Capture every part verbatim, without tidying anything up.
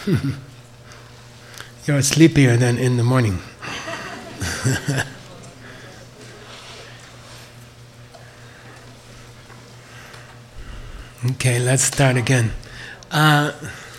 You're sleepier than in the morning. Okay, let's start again. Uh,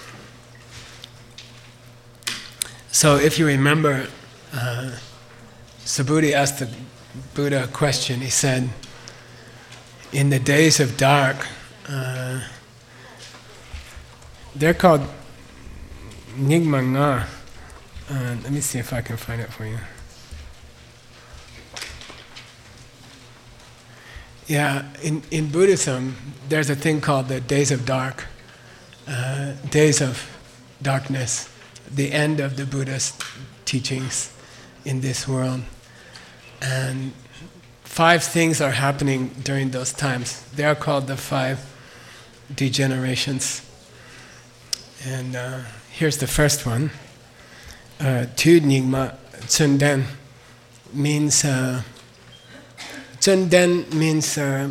so if you remember, uh, Subhuti asked the Buddha a question. He said, in the days of dark, uh, they're called Nyingma Nga. Uh, let me see if I can find it for you. Yeah, in, in Buddhism, there's a thing called the days of dark, uh, days of darkness, the end of the Buddha's teachings in this world. And five things are happening during those times. They are called the five degenerations. And uh, here's the first one. Tu Nyingma Tsunden means... Uh, Tsunden means uh,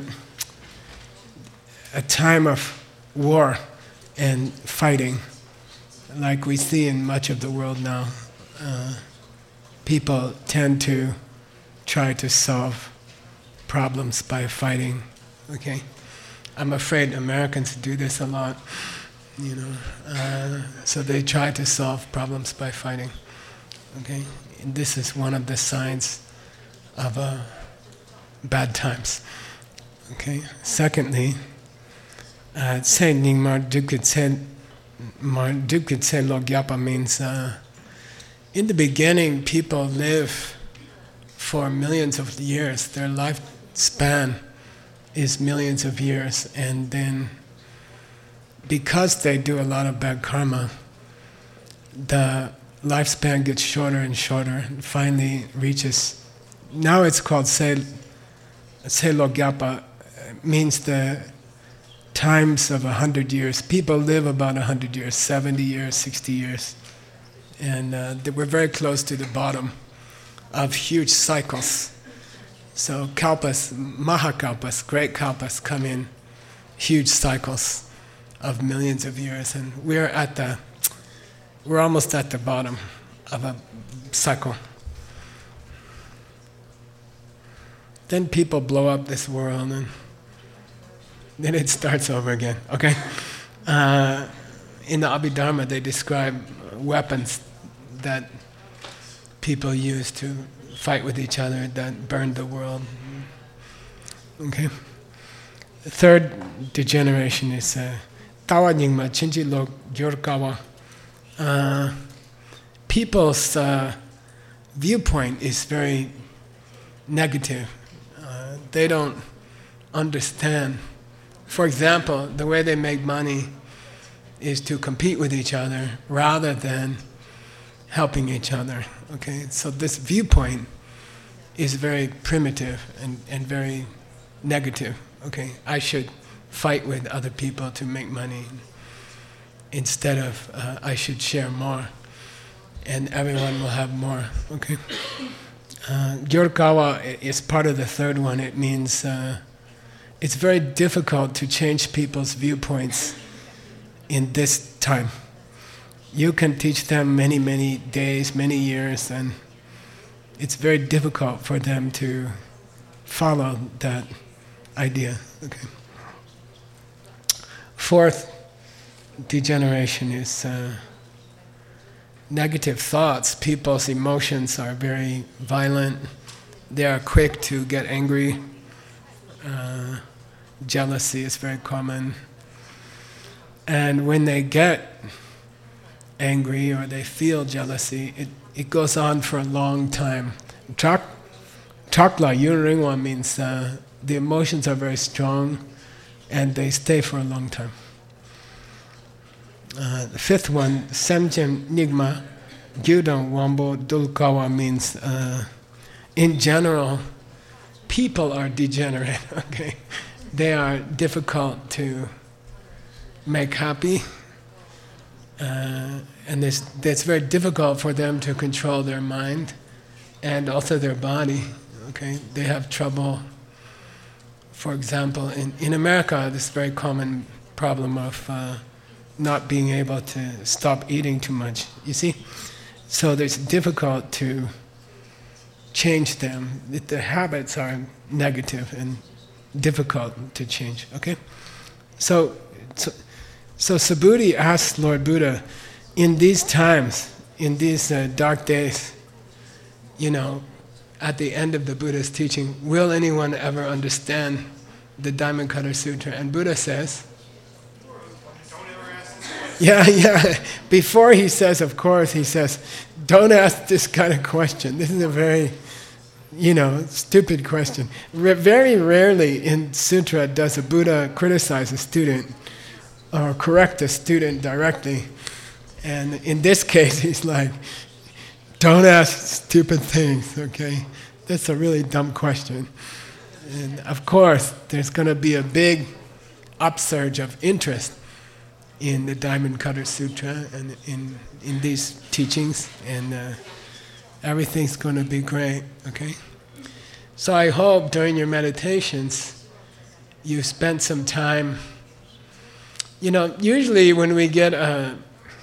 a time of war and fighting, like we see in much of the world now. Uh, people tend to try to solve problems by fighting. Okay, I'm afraid Americans do this a lot. You know, uh, so they try to solve problems by fighting. Okay, and this is one of the signs of a bad times. Okay. Secondly, Tse Nyingma Dukut Tse Logyapa means uh, in the beginning people live for millions of years. Their lifespan is millions of years, and then because they do a lot of bad karma, the lifespan gets shorter and shorter and finally reaches, now it's called Se Se Logyapa, means the times of a hundred years. People live about a hundred years, seventy years, sixty years. And uh, they we're very close to the bottom of huge cycles. So kalpas, mahakalpas, great kalpas come in huge cycles of millions of years. And we're at the, we're almost at the bottom of a cycle. Then people blow up this world, and then it starts over again. Okay, uh, in the Abhidharma, they describe weapons that people use to fight with each other that burn the world. Okay. The third degeneration is Tawa Nyingma Chinchi Lok Gyorkawa. People's uh, viewpoint is very negative. They don't understand. For example, the way they make money is to compete with each other rather than helping each other. Okay, so this viewpoint is very primitive and, and very negative. Okay, I should fight with other people to make money instead of uh, I should share more and everyone will have more. Okay. Uh, Gyorkawa is part of the third one. It means uh, it's very difficult to change people's viewpoints in this time. You can teach them many, many days, many years, and it's very difficult for them to follow that idea. Okay. Fourth degeneration is uh, negative thoughts. People's emotions are very violent. They are quick to get angry. Uh, jealousy is very common. And when they get angry or they feel jealousy, it, it goes on for a long time. Chak, chakla, yunringwa means uh, the emotions are very strong and they stay for a long time. Uh, the fifth one, Semchen Nyingma Gyudang Wambo Dulkawa means uh, in general, people are degenerate, okay? They are difficult to make happy, uh, and it's, it's very difficult for them to control their mind and also their body, okay? They have trouble. For example, in, in America, this very common problem of uh, not being able to stop eating too much. You see? So it's difficult to change them. The habits are negative and difficult to change. Okay? So, so, so Subhuti asked Lord Buddha, in these times, in these uh, dark days, you know, at the end of the Buddha's teaching, will anyone ever understand the Diamond Cutter Sutra? And Buddha says, yeah, yeah. Before he says, of course, he says, don't ask this kind of question. This is a very, you know, stupid question. Re- very rarely in sutra does a Buddha criticize a student or correct a student directly. And in this case, he's like, don't ask stupid things, okay? That's a really dumb question. And of course, there's going to be a big upsurge of interest in the Diamond Cutter Sutra and in, in these teachings, and uh, everything's going to be great, okay? So I hope during your meditations, you spent some time. You know, usually when we get a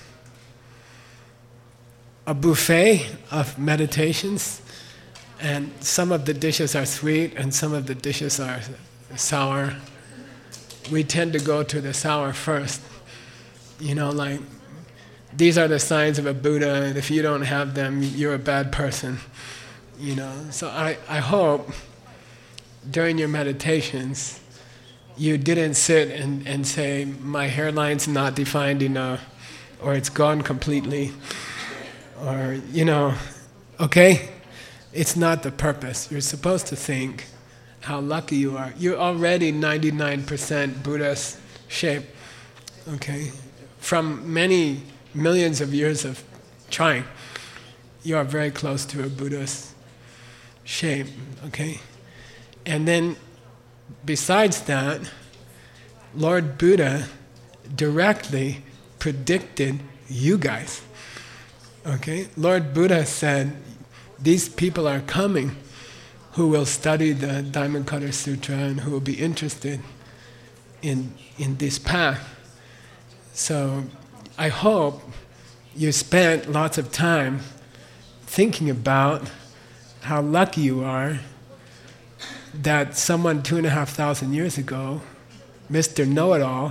a buffet of meditations, and some of the dishes are sweet and some of the dishes are sour, we tend to go to the sour first. You know, like, these are the signs of a Buddha, and if you don't have them, you're a bad person. You know, so I, I hope during your meditations, you didn't sit and, and say, my hairline's not defined enough, or it's gone completely. Or, you know, okay? It's not the purpose. You're supposed to think how lucky you are. You're already ninety-nine percent Buddha's shape, okay? From many millions of years of trying, you are very close to a Buddha's shape, okay? And then, besides that, Lord Buddha directly predicted you guys. Okay, Lord Buddha said, these people are coming who will study the Diamond Cutter Sutra and who will be interested in, in this path. So I hope you spent lots of time thinking about how lucky you are that someone two and a half thousand years ago, Mister Know-it-all,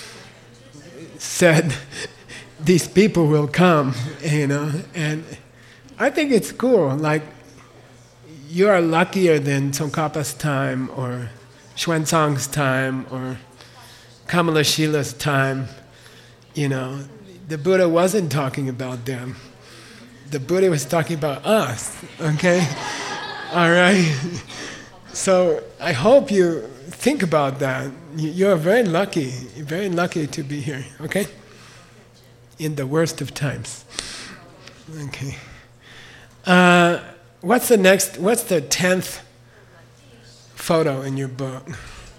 said, these people will come, you know, and I think it's cool. Like, you are luckier than Tsongkhapa's time, or Xuanzang's time, or Kamalashila's time. You know, the Buddha wasn't talking about them. The Buddha was talking about us, okay? All right? So I hope you think about that. You're very lucky, very lucky to be here, okay? In the worst of times. Okay. Uh, what's the next, what's the tenth photo in your book?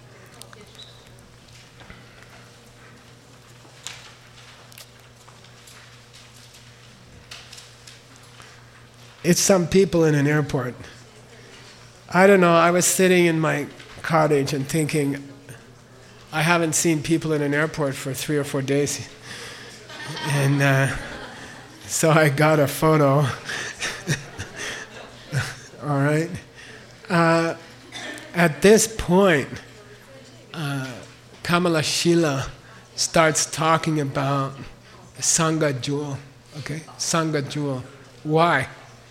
It's some people in an airport. I don't know, I was sitting in my cottage and thinking, I haven't seen people in an airport for three or four days. And uh, so I got a photo. All right. Uh, at this point, uh, Kamalashila starts talking about Sangha jewel. Okay, Sangha jewel. Why?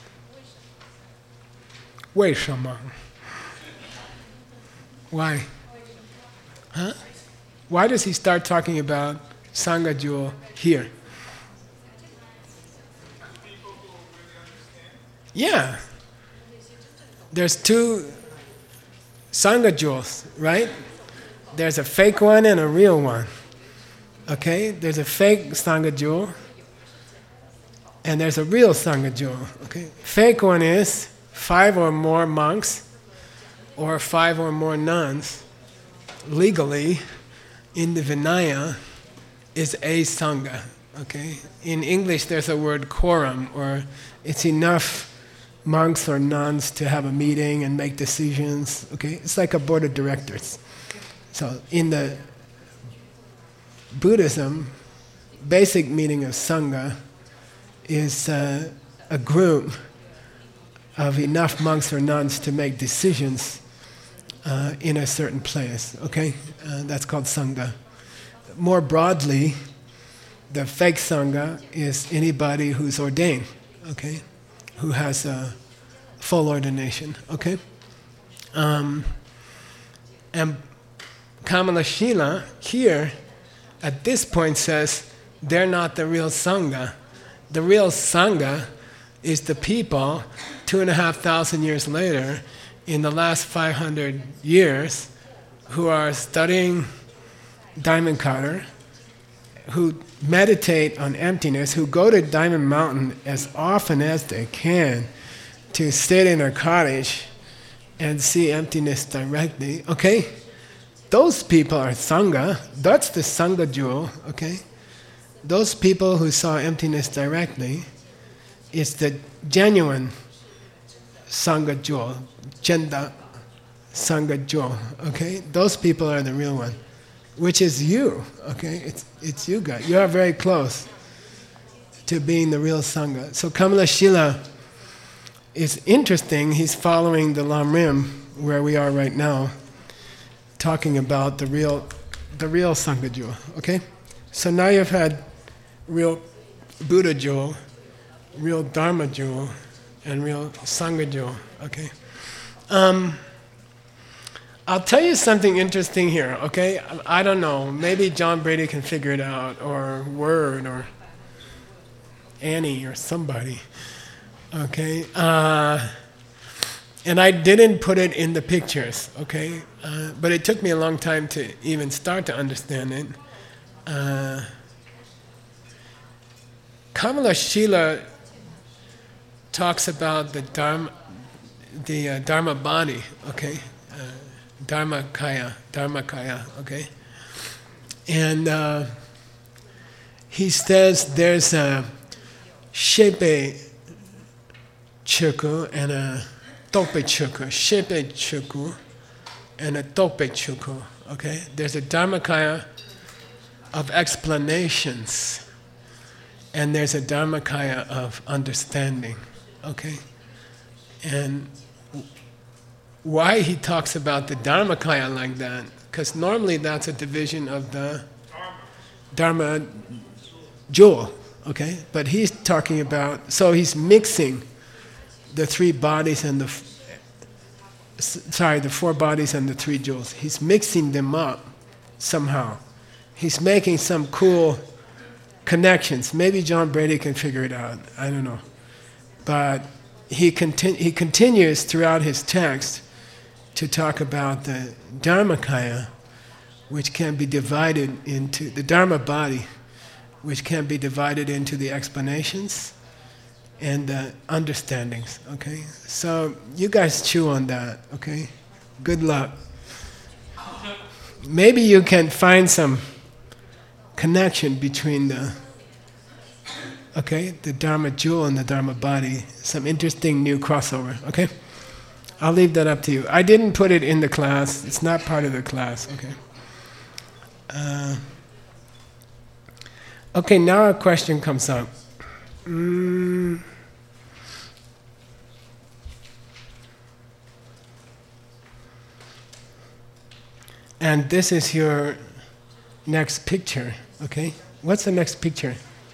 为什么? Why? Huh? Why does he start talking about Sangha jewel here? Yeah. There's two Sangha jewels, right? There's a fake one and a real one. Okay? There's a fake Sangha jewel and there's a real Sangha jewel. Okay? Fake one is five or more monks or five or more nuns legally in the Vinaya is a Sangha. Okay? In English there's a word quorum, or it's enough monks or nuns to have a meeting and make decisions. Okay? It's like a board of directors. So in the Buddhism, basic meaning of Sangha is uh, a group of enough monks or nuns to make decisions uh, in a certain place, okay? Uh, that's called Sangha. More broadly, the fake Sangha is anybody who's ordained, okay? Who has a full ordination, okay? Um, and Kamalashila here, at this point, says they're not the real Sangha. The real Sangha is the people, two and a half thousand years later, in the last five hundred years, who are studying Diamond Cutter, who meditate on emptiness, who go to Diamond Mountain as often as they can to sit in a cottage and see emptiness directly, okay? Those people are Sangha. That's the Sangha jewel, okay? Those people who saw emptiness directly is the genuine Sangha jewel, Chenda Sangha jewel, okay? Those people are the real one, which is you, okay? It's, it's you guys. You are very close to being the real Sangha. So Kamalashila is interesting. He's following the Lamrim, where we are right now, talking about the real, the real Sangha jewel, okay? So now you've had real Buddha jewel, real Dharma jewel, and real Sangha jewel, okay? Um, I'll tell you something interesting here, okay? I don't know, maybe John Brady can figure it out, or Word, or Annie, or somebody, okay? Uh, and I didn't put it in the pictures, okay? Uh, but it took me a long time to even start to understand it. Uh, Kamalashila talks about the Dharma, the uh, Dharma body, okay? Uh, Dharmakaya, Dharmakaya, okay? And uh, he says there's a Shepe Chuku and a Tope Chuku, Shepe Chuku and a Tope Chuku, okay? There's a Dharmakaya of explanations, and there's a Dharmakaya of understanding, okay? And why he talks about the Dharmakaya like that, because normally that's a division of the Dharma jewel, okay? But he's talking about, so he's mixing the three bodies and the, f- sorry, the four bodies and the three jewels. He's mixing them up somehow. He's making some cool connections. Maybe John Brady can figure it out, I don't know. But he, conti- he continues throughout his text to talk about the Dharmakaya, which can be divided into, the Dharma body, which can be divided into the explanations and the understandings, okay? So you guys chew on that, okay? Good luck. Maybe you can find some connection between the, okay, the Dharma jewel and the Dharma body, some interesting new crossover, okay? I'll leave that up to you. I didn't put it in the class. It's not part of the class, okay? Uh, okay, now a question comes up. Mm. And this is your next picture, okay? What's the next picture?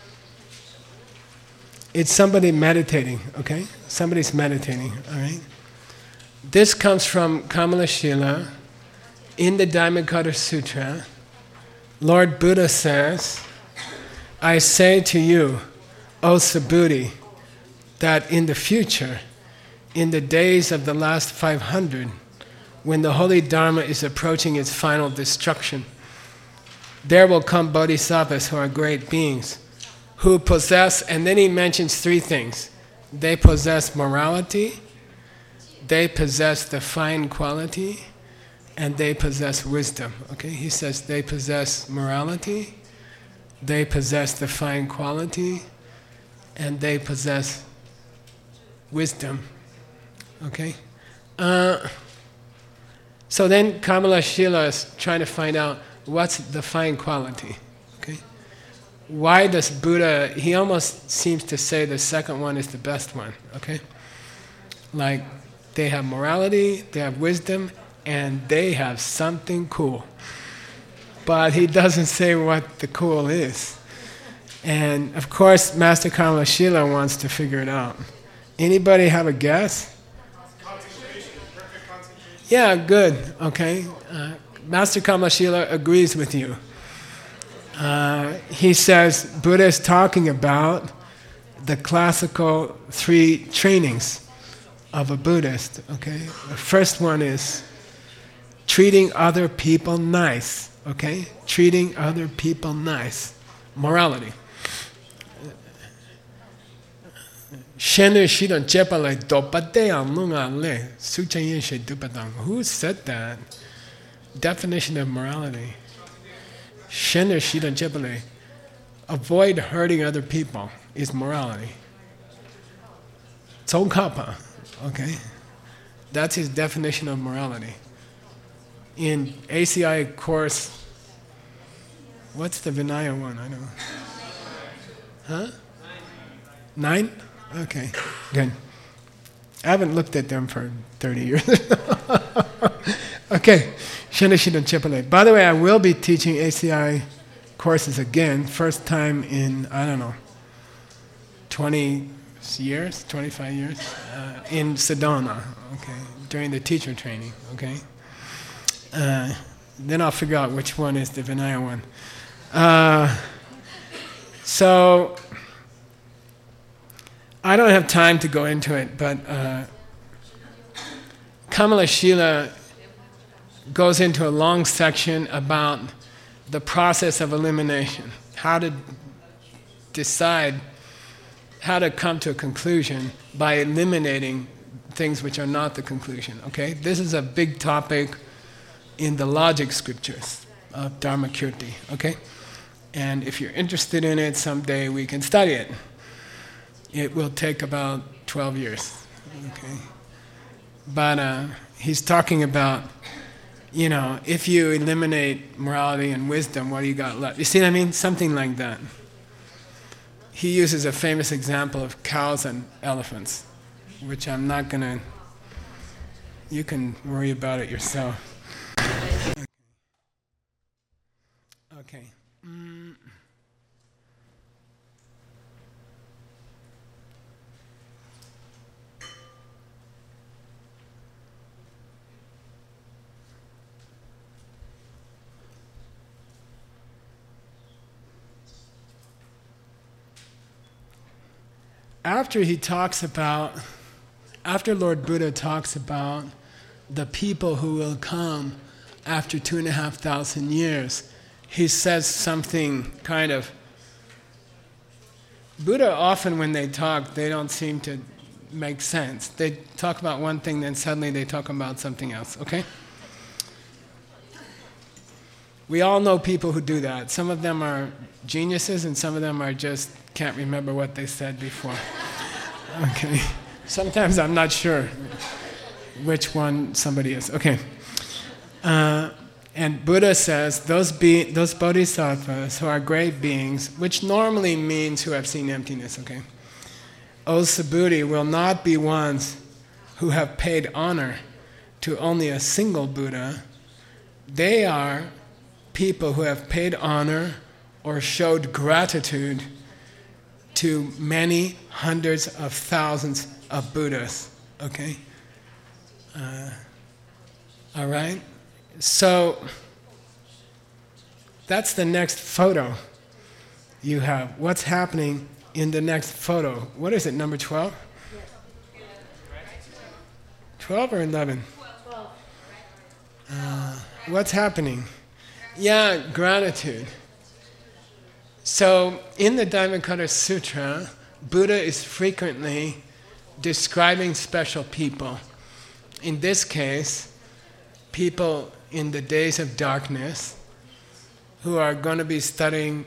It's somebody meditating, okay? Somebody's meditating, all right? This comes from Kamalashila in the Dharmakaya Sutra. Lord Buddha says, I say to you, O Subhuti, that in the future, in the days of the last five hundred, when the holy Dharma is approaching its final destruction, there will come bodhisattvas who are great beings, who possess, and then he mentions three things. They possess morality, they possess the fine quality, and they possess wisdom. Okay, he says they possess morality, they possess the fine quality, and they possess wisdom. Okay? Uh, so then Kamalashila is trying to find out what's the fine quality. Okay? why does Buddha, he almost seems to say the second one is the best one, okay? Like, they have morality, they have wisdom, and they have something cool. But he doesn't say what the cool is. And of course, Master Kamalashila wants to figure it out. Anybody have a guess? Concentration, perfect concentration. Yeah, good, okay. Uh, Master Kamalashila agrees with you. Uh, he says Buddha is talking about the classical three trainings of a Buddhist, okay? The first one is treating other people nice, okay? Treating other people nice. Morality. Who said that? Definition of morality. Avoid hurting other people is morality. Tsongkhapa, okay? That's his definition of morality. In A C I course, what's the Vinaya one? I don't know. Huh? Nine? Okay, good. I haven't looked at them for thirty years. Okay, Shenashidan Chepale. By the way, I will be teaching A C I courses again, first time in, I don't know, twenty years, twenty-five years, uh, in Sedona, okay, during the teacher training, okay? Uh, then I'll figure out which one is the Vinaya one. Uh, so, I don't have time to go into it, but uh, Kamalashila goes into a long section about the process of elimination, how to decide, how to come to a conclusion by eliminating things which are not the conclusion, okay? This is a big topic in the logic scriptures of Dharmakirti, okay? And if you're interested in it, someday we can study it. It will take about twelve years, okay? But uh, he's talking about, you know, if you eliminate morality and wisdom, what do you got left? You see what I mean? Something like that. He uses a famous example of cows and elephants, which I'm not going to, you can worry about it yourself. Okay. Okay. Mm. After he talks about, after Lord Buddha talks about the people who will come after two and a half thousand years, he says something kind of, Buddha often when they talk, they don't seem to make sense. They talk about one thing, then suddenly they talk about something else, okay? We all know people who do that. Some of them are geniuses and some of them are just can't remember what they said before. Okay. Sometimes I'm not sure which one somebody is. Okay. Uh, and Buddha says those be those bodhisattvas who are great beings, which normally means who have seen emptiness, okay? O Subhuti will not be ones who have paid honor to only a single Buddha. They are people who have paid honor or showed gratitude to many hundreds of thousands of Buddhas, okay? Uh, all right? So, that's the next photo you have. What's happening in the next photo? What is it, number twelve? twelve or eleven? Uh, what's happening? Yeah, gratitude. So, in the Dhammapada Sutra, Buddha is frequently describing special people. In this case, people in the days of darkness who are going to be studying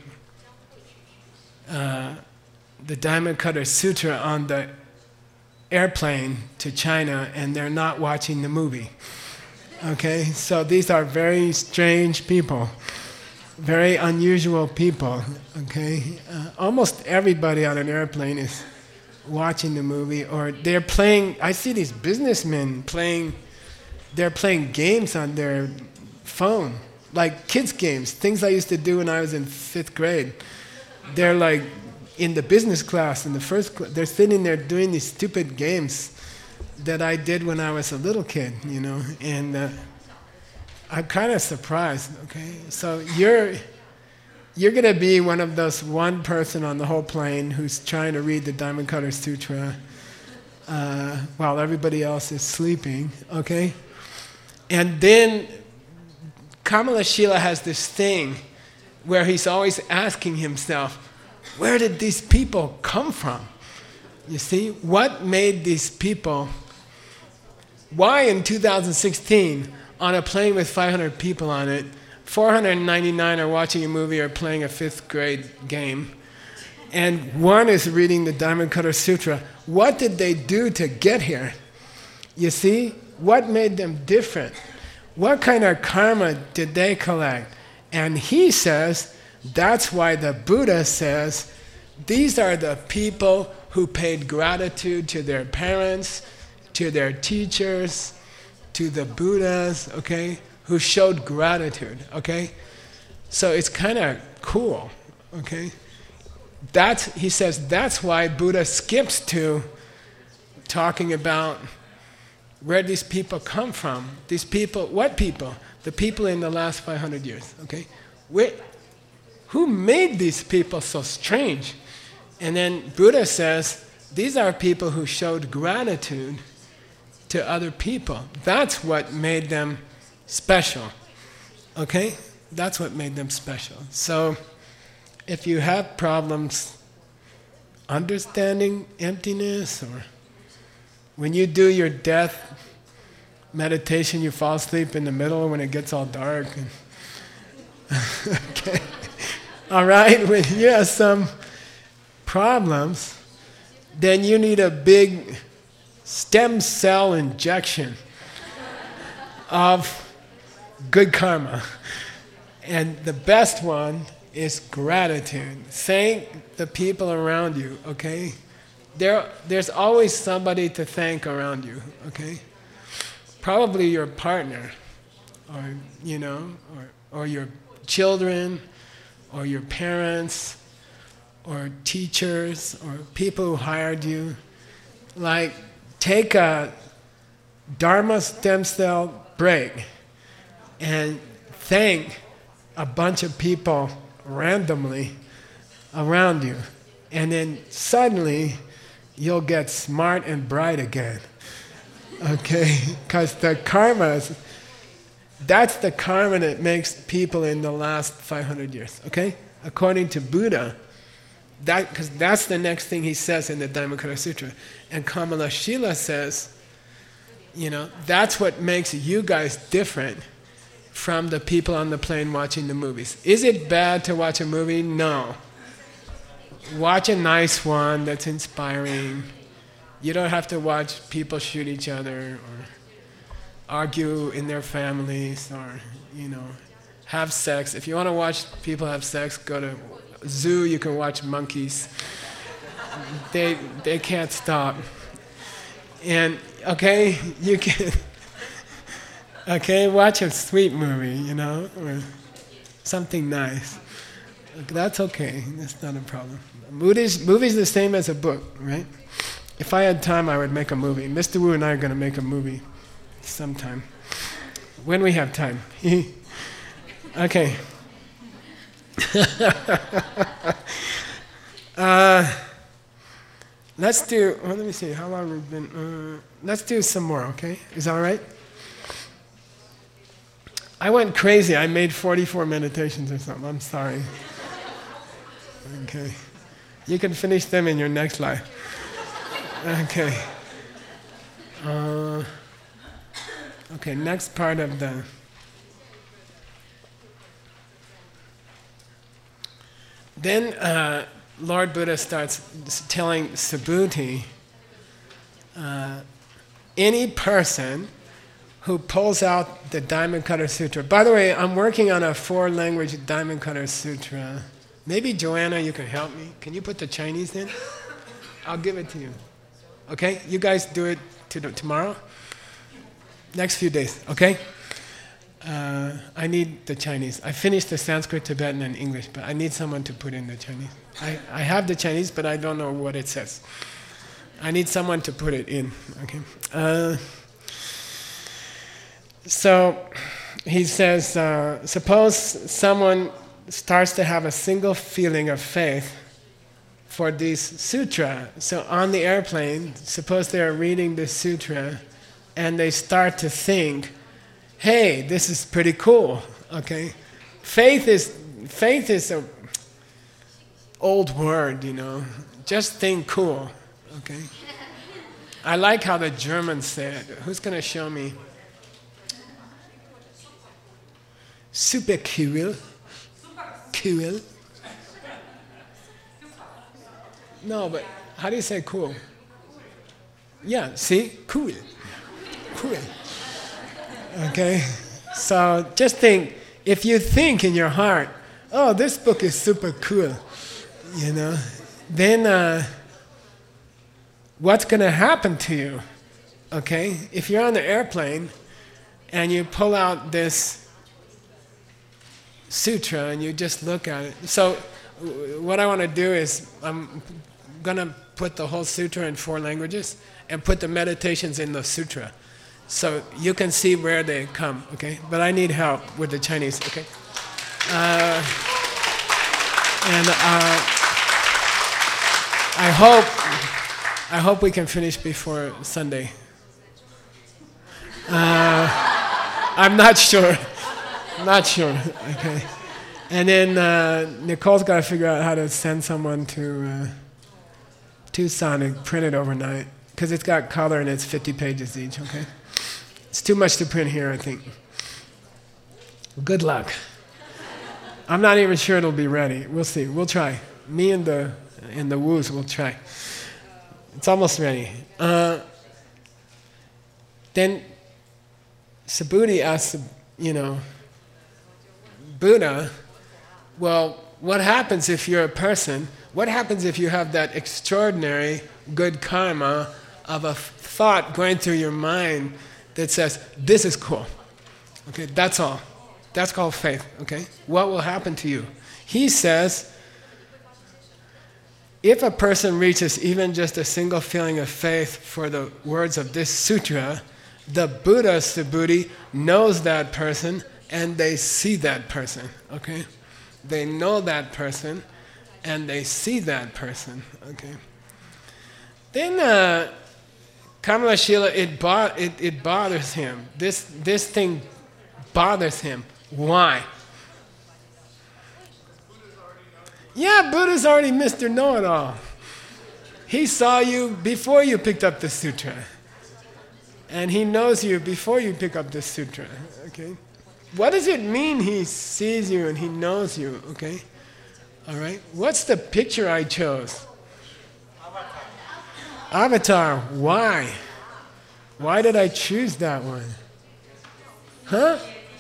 uh, the Dhammapada Sutra on the airplane to China and they're not watching the movie. Okay, so these are very strange people. very unusual people, okay? Uh, almost everybody on an airplane is watching the movie, or they're playing, I see these businessmen playing, they're playing games on their phone, like kids games, things I used to do when I was in fifth grade. They're like in the business class, in the first class, they're sitting there doing these stupid games that I did when I was a little kid, you know, and uh, I'm kind of surprised, okay? So you're you're going to be one of those one person on the whole plane who's trying to read the Dhammapada Sutra uh, while everybody else is sleeping, okay? And then Kamala Shila has this thing where he's always asking himself, where did these people come from? You see, what made these people, why in two thousand sixteen, on a plane with five hundred people on it, four hundred ninety-nine are watching a movie or playing a fifth grade game, and one is reading the Dhammapada Sutra. What did they do to get here? You see, what made them different? What kind of karma did they collect? And he says, that's why the Buddha says, these are the people who paid gratitude to their parents, to their teachers, to the Buddhas, okay, who showed gratitude, okay? So it's kind of cool, okay? That's, he says, that's why Buddha skips to talking about where these people come from. These people, what people? The people in the last five hundred years, okay? Where, who made these people so strange? And then Buddha says, these are people who showed gratitude to other people. That's what made them special, okay? That's what made them special. So if you have problems understanding emptiness, or when you do your death meditation, you fall asleep in the middle when it gets all dark. And okay. All right, when you have some problems, then you need a big stem cell injection of good karma. And the best one is gratitude. Thank the people around you, okay? There, there's always somebody to thank around you, okay? Probably your partner, or, you know, or, or your children, or your parents, or teachers, or people who hired you. Like, take a Dharma stem cell break and thank a bunch of people randomly around you. And then suddenly, you'll get smart and bright again. Okay? Because the karma, that's the karma that makes people in the last five hundred years. Okay? According to Buddha, that because that's the next thing he says in the Dhammapada Sutra. And Kamala Shila says, you know, that's what makes you guys different from the people on the plane watching the movies. Is it bad to watch a movie? No. Watch a nice one that's inspiring. You don't have to watch people shoot each other or argue in their families or, you know, have sex. If you want to watch people have sex, go to a zoo, you can watch monkeys. They they can't stop. And, okay, you can, okay, watch a sweet movie, you know, or something nice. That's okay, that's not a problem. Movies, movies the same as a book, right? If I had time, I would make a movie. Mister Wu and I are going to make a movie sometime, when we have time. Okay. uh, let's do, well, let me see, how long we've been, uh, let's do some more, okay? Is that all right? I went crazy. I made forty-four meditations or something. I'm sorry. Okay. You can finish them in your next life. Okay. Uh, okay, next part of the... Then uh, Lord Buddha starts telling Subhuti, uh, any person who pulls out the Diamond Cutter Sutra. By the way, I'm working on a four-language Diamond Cutter Sutra. Maybe Joanna, you can help me. Can you put the Chinese in? I'll give it to you. Okay? You guys do it to tomorrow? Next few days, okay? Uh, I need the Chinese. I finished the Sanskrit, Tibetan, and English, but I need someone to put in the Chinese. I, I have the Chinese, but I don't know what it says. I need someone to put it in, okay? Uh, so, he says, uh, suppose someone starts to have a single feeling of faith for this sutra. So on the airplane, suppose they're reading this sutra, and they start to think, hey, this is pretty cool, okay? Faith is, faith is a old word, you know. Just think cool, okay? I like how the Germans say it. Who's going to show me? Super cool. Cool. No, but how do you say cool? Yeah, see? Cool. Cool. Okay? So just think, if you think in your heart, oh, this book is super cool, you know, then uh, what's going to happen to you? Okay? If you're on the airplane and you pull out this sutra and you just look at it. So what I want to do is I'm going to put the whole sutra in four languages and put the meditations in the sutra. So you can see where they come, okay? But I need help with the Chinese, okay? Uh, and uh, I hope I hope we can finish before Sunday. Uh, I'm not sure. Not sure, okay? And then uh, Nicole's got to figure out how to send someone to uh, Tucson and print it overnight, because it's got color and it's fifty pages each, okay? It's too much to print here, I think. Good luck. I'm not even sure it'll be ready. We'll see. We'll try. Me and the and the woos will try. It's almost ready. Uh, then Subhuti asks, you know, Buddha, well, what happens if you're a person? What happens if you have that extraordinary good karma of a thought going through your mind that says, this is cool. Okay, that's all. That's called faith, okay? What will happen to you? He says, if a person reaches even just a single feeling of faith for the words of this sutra, the Buddha Subhuti knows that person and they see that person, okay? They know that person and they see that person, okay? Then, uh, Kamalashila, it, bo- it, it bothers him. This, this thing bothers him. Why? Yeah, Buddha's already Mister Know-it-all. He saw you before you picked up the sutra. And he knows you before you pick up the sutra, okay? What does it mean he sees you and he knows you, okay? All right? What's the picture I chose? Avatar, why? Why did I choose that one? Huh?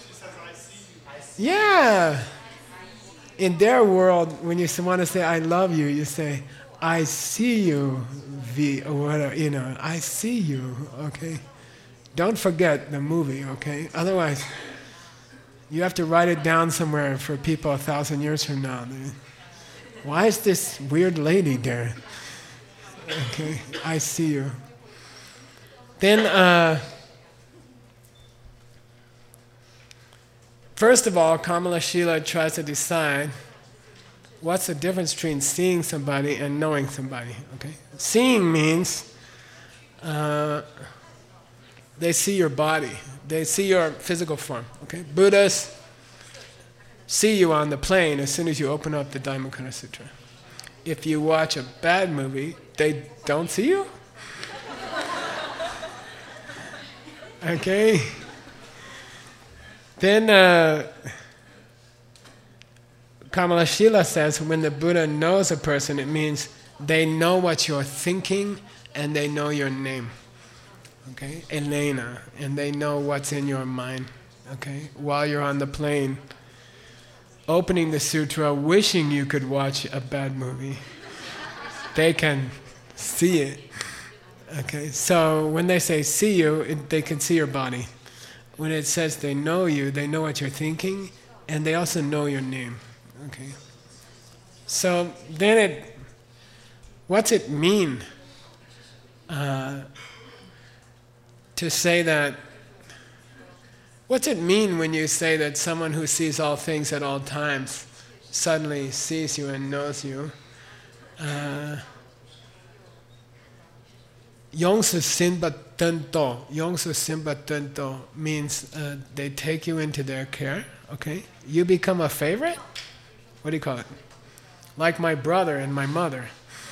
Yeah. In their world, when you want to say, I love you, you say, I see you, V, or whatever, you know, I see you, okay? Don't forget the movie, okay? Otherwise, you have to write it down somewhere for people a thousand years from now. Why is this weird lady there? Okay, I see you. Then, uh, first of all, Kamalashila tries to decide what's the difference between seeing somebody and knowing somebody, okay? Seeing means uh, they see your body. They see your physical form, okay? Buddhas see you on the plane as soon as you open up the Dhammapada Sutra. If you watch a bad movie, they don't see you? Okay? Then uh, Kamalashila says when the Buddha knows a person, it means they know what you're thinking and they know your name. okay, Elena, and they know what's in your mind, okay, while you're on the plane, opening the sutra, wishing you could watch a bad movie. They can see it, okay. So when they say see you, it, they can see your body. When it says they know you, they know what you're thinking, and they also know your name, okay. So then it, what's it mean uh, to say that, what's it mean when you say that someone who sees all things at all times suddenly sees you and knows you? Uh, Yongsu Sinpa Tento. Yongsu Sinpa Tento means uh, they take you into their care, okay? You become a favorite? What do you call it? Like my brother and my mother.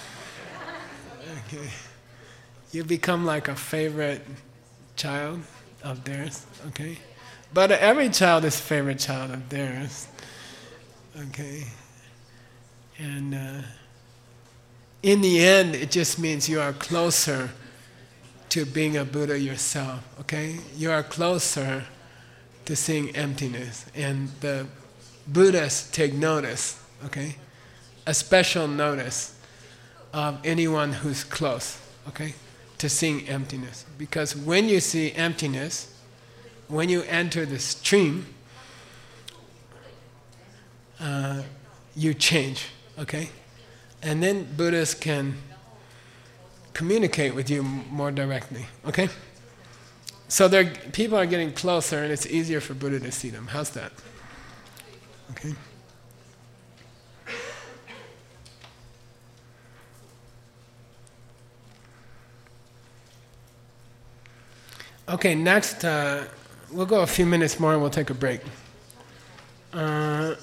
Okay. You become like a favorite child of theirs, okay? But every child is a favorite child of theirs, okay? And uh, in the end, it just means you are closer to being a Buddha yourself, okay? You are closer to seeing emptiness. And the Buddhas take notice, okay? A special notice of anyone who's close, okay, to seeing emptiness. Because when you see emptiness, when you enter the stream, uh, you change, okay? And then Buddhas can communicate with you more directly, okay? So they're, people are getting closer and it's easier for Buddha to see them. How's that? Okay? Okay, next, uh, we'll go a few minutes more and we'll take a break. Uh,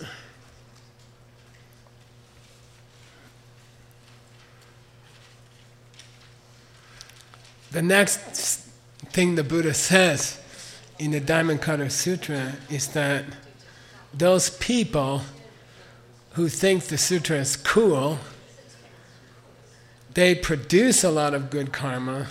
the next thing the Buddha says in the Diamond Cutter Sutra is that those people who think the sutra is cool, they produce a lot of good karma,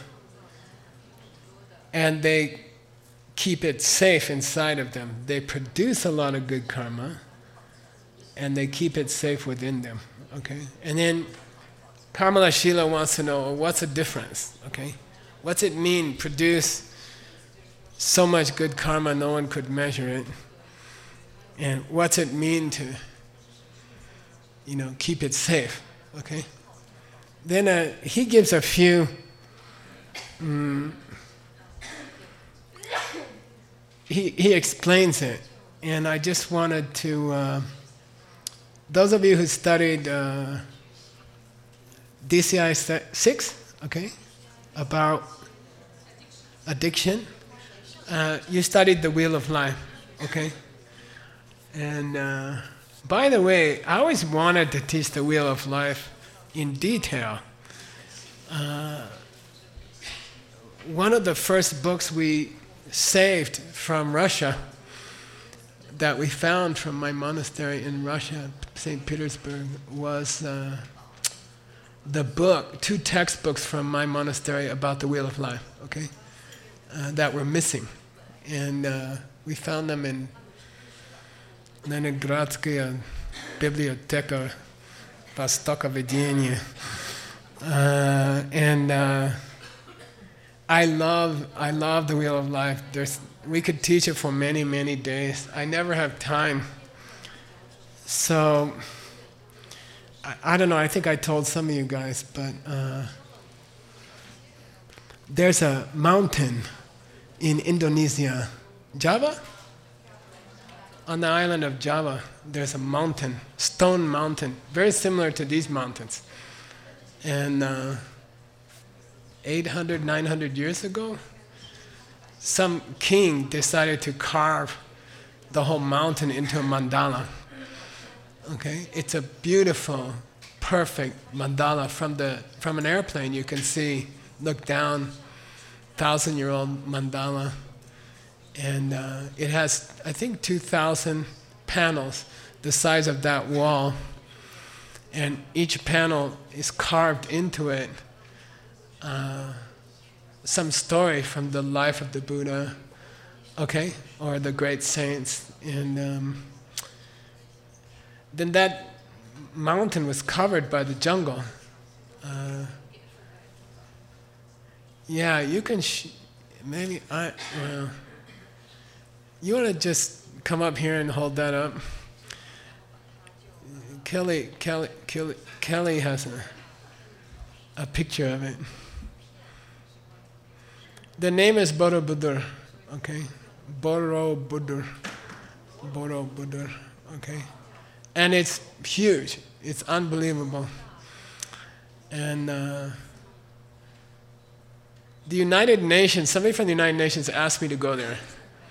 and they keep it safe inside of them. They produce a lot of good karma, and they keep it safe within them, okay? And then Kamala Shila wants to know, well, what's the difference, okay? What's it mean, produce so much good karma no one could measure it? And what's it mean to, you know, keep it safe, okay? Then uh, he gives a few um, He, he explains it, and I just wanted to, uh, those of you who studied uh, D C I six, okay, about addiction, uh, you studied the Wheel of Life, okay? And uh, by the way, I always wanted to teach the Wheel of Life in detail. Uh, one of the first books we saved from Russia, that we found from my monastery in Russia, Saint Petersburg, was uh, the book, two textbooks from my monastery about the Wheel of Life, okay, uh, that were missing. And uh, we found them in Leningradskaya Biblioteka Vostokovedenia. Uh, and uh, I love, I love the Wheel of Life. There's, we could teach it for many, many days. I never have time. So, I, I don't know, I think I told some of you guys, but uh, there's a mountain in Indonesia, Java? On the island of Java, there's a mountain, stone mountain, very similar to these mountains. And uh, eight hundred, nine hundred years ago, some king decided to carve the whole mountain into a mandala. Okay, it's a beautiful, perfect mandala. From the from an airplane, you can see, look down, thousand-year-old mandala, and uh, it has, I think, two thousand panels, the size of that wall, and each panel is carved into it. Uh, some story from the life of the Buddha, okay, or the great saints, and um, then that mountain was covered by the jungle. Uh, yeah, you can. Sh- maybe I. Well, you want to just come up here and hold that up? Kelly, Kelly, Kelly, Kelly has a, a picture of it. The name is Borobudur, okay? Borobudur, Borobudur, okay? And it's huge. It's unbelievable. And uh, the United Nations, somebody from the United Nations asked me to go there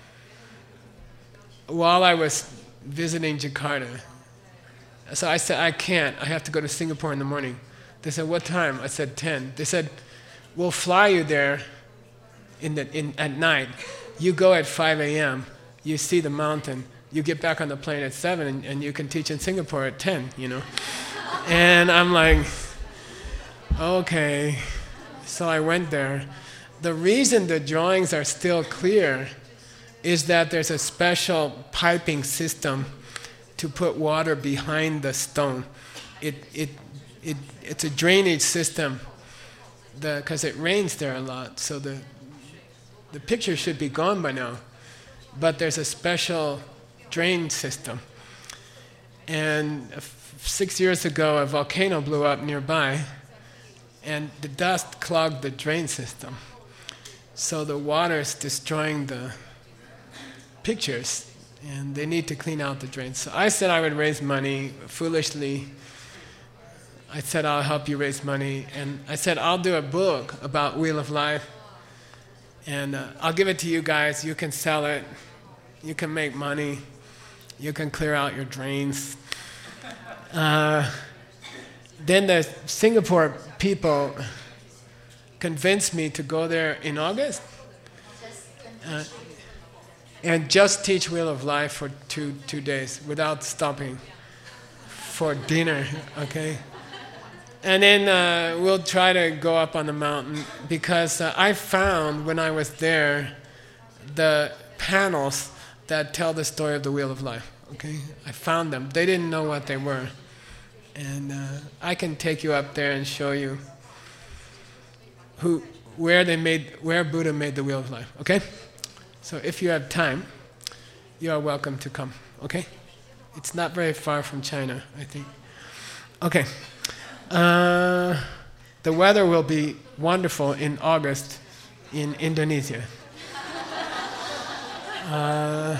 while I was visiting Jakarta. So I said, I can't. I have to go to Singapore in the morning. They said, what time? I said, ten. They said, we'll fly you there in the, in, at night. You go at five a.m., you see the mountain, you get back on the plane at seven, and, and you can teach in Singapore at ten, you know? And I'm like, okay. So I went there. The reason the drawings are still clear is that there's a special piping system to put water behind the stone. It, it, it, it's a drainage system because it rains there a lot, so the, the picture should be gone by now. But there's a special drain system. And f- six years ago, a volcano blew up nearby, and the dust clogged the drain system. So the water is destroying the pictures, and they need to clean out the drains. So I said I would raise money, foolishly. I said I'll help you raise money, and I said I'll do a book about Wheel of Life, and uh, I'll give it to you guys. You can sell it, you can make money, you can clear out your drains. Uh, then the Singapore people convinced me to go there in August. Uh, and just teach Wheel of Life for two two days without stopping for dinner, okay? And then uh, we'll try to go up on the mountain because uh, I found when I was there the panels that tell the story of the Wheel of Life, okay? I found them. They didn't know what they were. And uh, I can take you up there and show you who, where they made, where Buddha made the Wheel of Life, okay? So if you have time, you are welcome to come, okay? It's not very far from China, I think. Okay. Uh, the weather will be wonderful in August in Indonesia. Uh,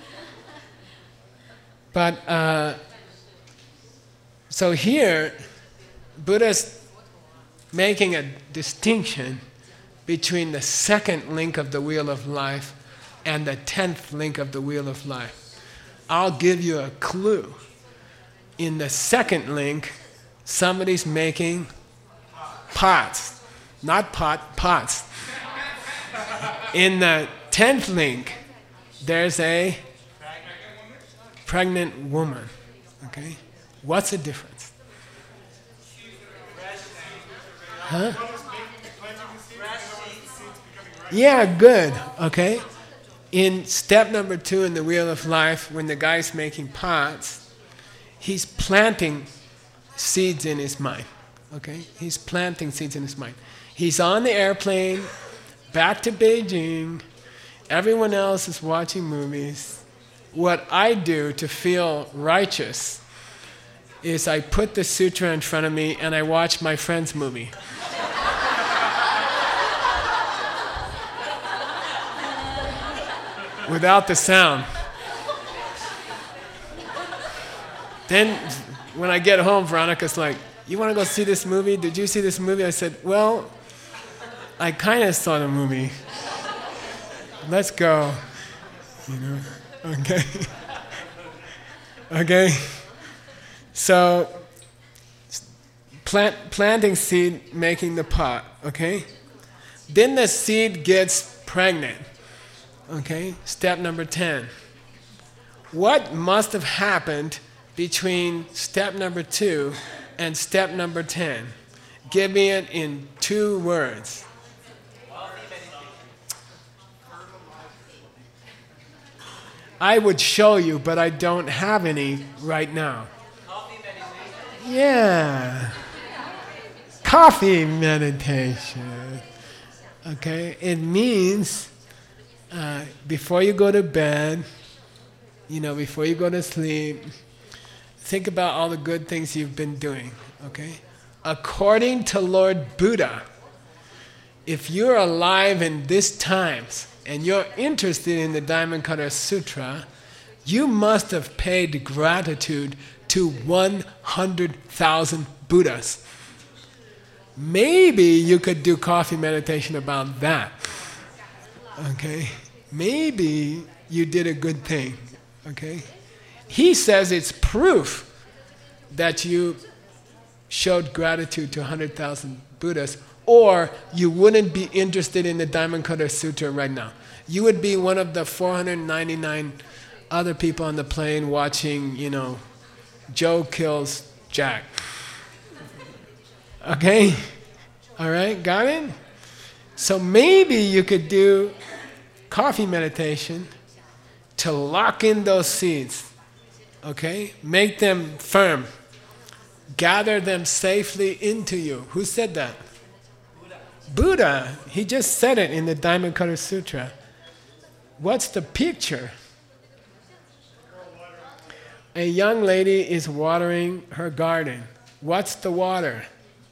but, uh, so here, Buddha's making a distinction between the second link of the Wheel of Life and the tenth link of the Wheel of Life. I'll give you a clue. In the second link, somebody's making pots. Not pot, pots. In the tenth link, there's a pregnant woman. Okay? What's the difference? Huh? Yeah, good. Okay? In step number two in the Wheel of Life, when the guy's making pots, he's planting seeds in his mind. Okay? He's planting seeds in his mind. He's on the airplane, back to Beijing. Everyone else is watching movies. What I do to feel righteous is I put the sutra in front of me and I watch my friend's movie. Without the sound. Then when I get home, Veronica's like, you want to go see this movie? Did you see this movie? I said, well, I kind of saw the movie. Let's go. You know, okay. Okay. So, plant, planting seed, making the pot, okay? Then the seed gets pregnant. Okay, step number ten. What must have happened between step number two and step number ten? Give me it in two words. I would show you, but I don't have any right now. Yeah. Coffee meditation. Okay? It means uh, before you go to bed, you know, before you go to sleep, think about all the good things you've been doing. Okay? According to Lord Buddha, if you're alive in these times and you're interested in the Diamond Cutter Sutra, you must have paid gratitude to one hundred thousand Buddhas. Maybe you could do coffee meditation about that. Okay? Maybe you did a good thing. Okay? He says it's proof that you showed gratitude to one hundred thousand Buddhas, or you wouldn't be interested in the Diamond Cutter Sutra right now. You would be one of the four hundred ninety-nine other people on the plane watching, you know, Joe kills Jack. Okay? All right, got it? So maybe you could do coffee meditation to lock in those seeds. Okay? Make them firm. Gather them safely into you. Who said that? Buddha. Buddha. He just said it in the Diamond Cutter Sutra. What's the picture? A young lady is watering her garden. What's the water?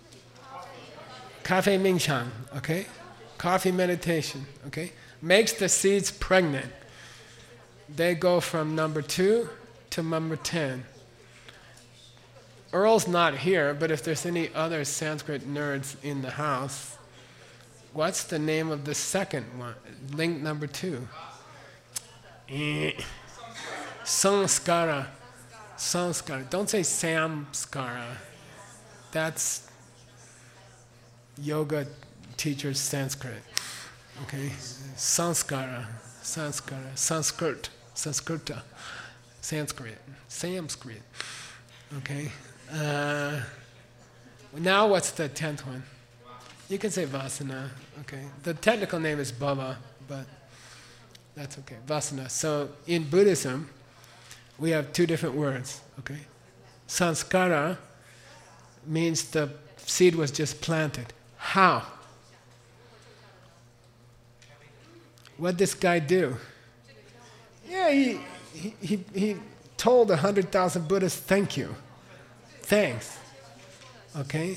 Cafe Mingshang, okay? Coffee meditation, okay? Makes the seeds pregnant. They go from number two to number ten. Earl's not here, but if there's any other Sanskrit nerds in the house, what's the name of the second one? Link number two. Eh. Samskara. Samskara. Don't say samskara. That's yoga teacher's Sanskrit. Okay? Sanskara. Sanskara. Sanskrit. Sanskrita. Sanskrit. Sanskrit. Okay? Uh, now what's the tenth one? You can say Vasana. Okay? The technical name is Bhava, but that's okay. Vasana. So in Buddhism, we have two different words. Okay? Sanskara means the seed was just planted. How? What did this guy do? Yeah, he he he, he told a hundred thousand Buddhas, thank you. Thanks. Okay?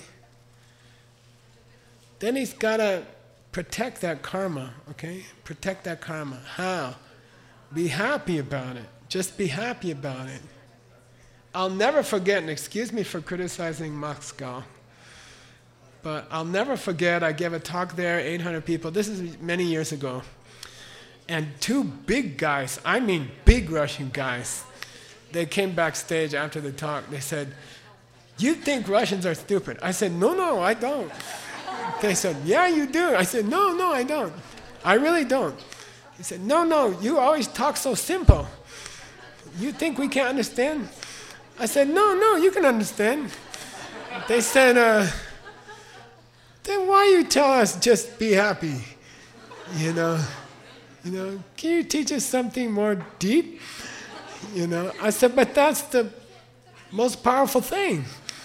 Then he's gotta protect that karma, okay? Protect that karma. How? Be happy about it. Just be happy about it. I'll never forget, and excuse me for criticizing Moscow, but I'll never forget, I gave a talk there, eight hundred people, this is many years ago, and two big guys, I mean big Russian guys, they came backstage after the talk, they said, you think Russians are stupid? I said, no, no, I don't. They said, yeah, you do. I said, no, no, I don't. I really don't. He said, no, no, you always talk so simple. You think we can't understand? I said, no, no, you can understand. They said, uh, then why you tell us just be happy? You know, you know, can you teach us something more deep? You know, I said, but that's the most powerful thing.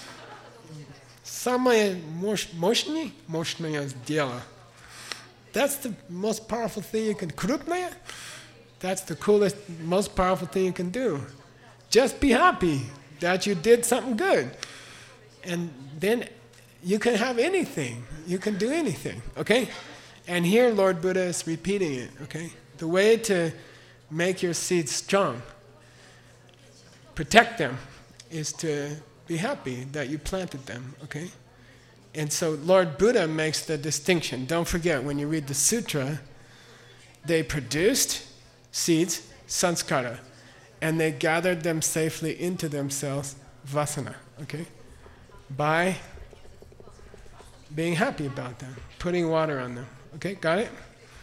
Самое мощное, мощное дело. That's the most powerful thing you can. Крупное? That's the coolest, most powerful thing you can do. Just be happy that you did something good. And then you can have anything. You can do anything, okay? And here Lord Buddha is repeating it, okay? The way to make your seeds strong, protect them, is to be happy that you planted them, okay? And so Lord Buddha makes the distinction. Don't forget, when you read the sutra, they produced seeds, sanskara, and they gathered them safely into themselves, vasana, okay? By being happy about them, putting water on them. Okay, got it?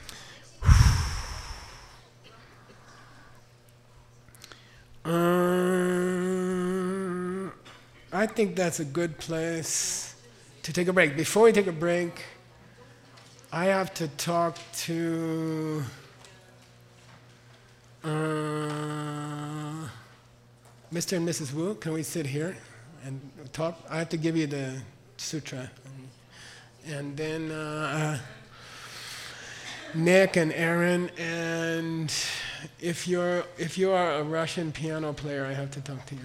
Um, I think that's a good place to take a break. Before we take a break, I have to talk to Uh, Mister and Missus Wu, can we sit here and talk? I have to give you the sutra. And then uh, Nick and Aaron, and if you're if you are a Russian piano player, I have to talk to you.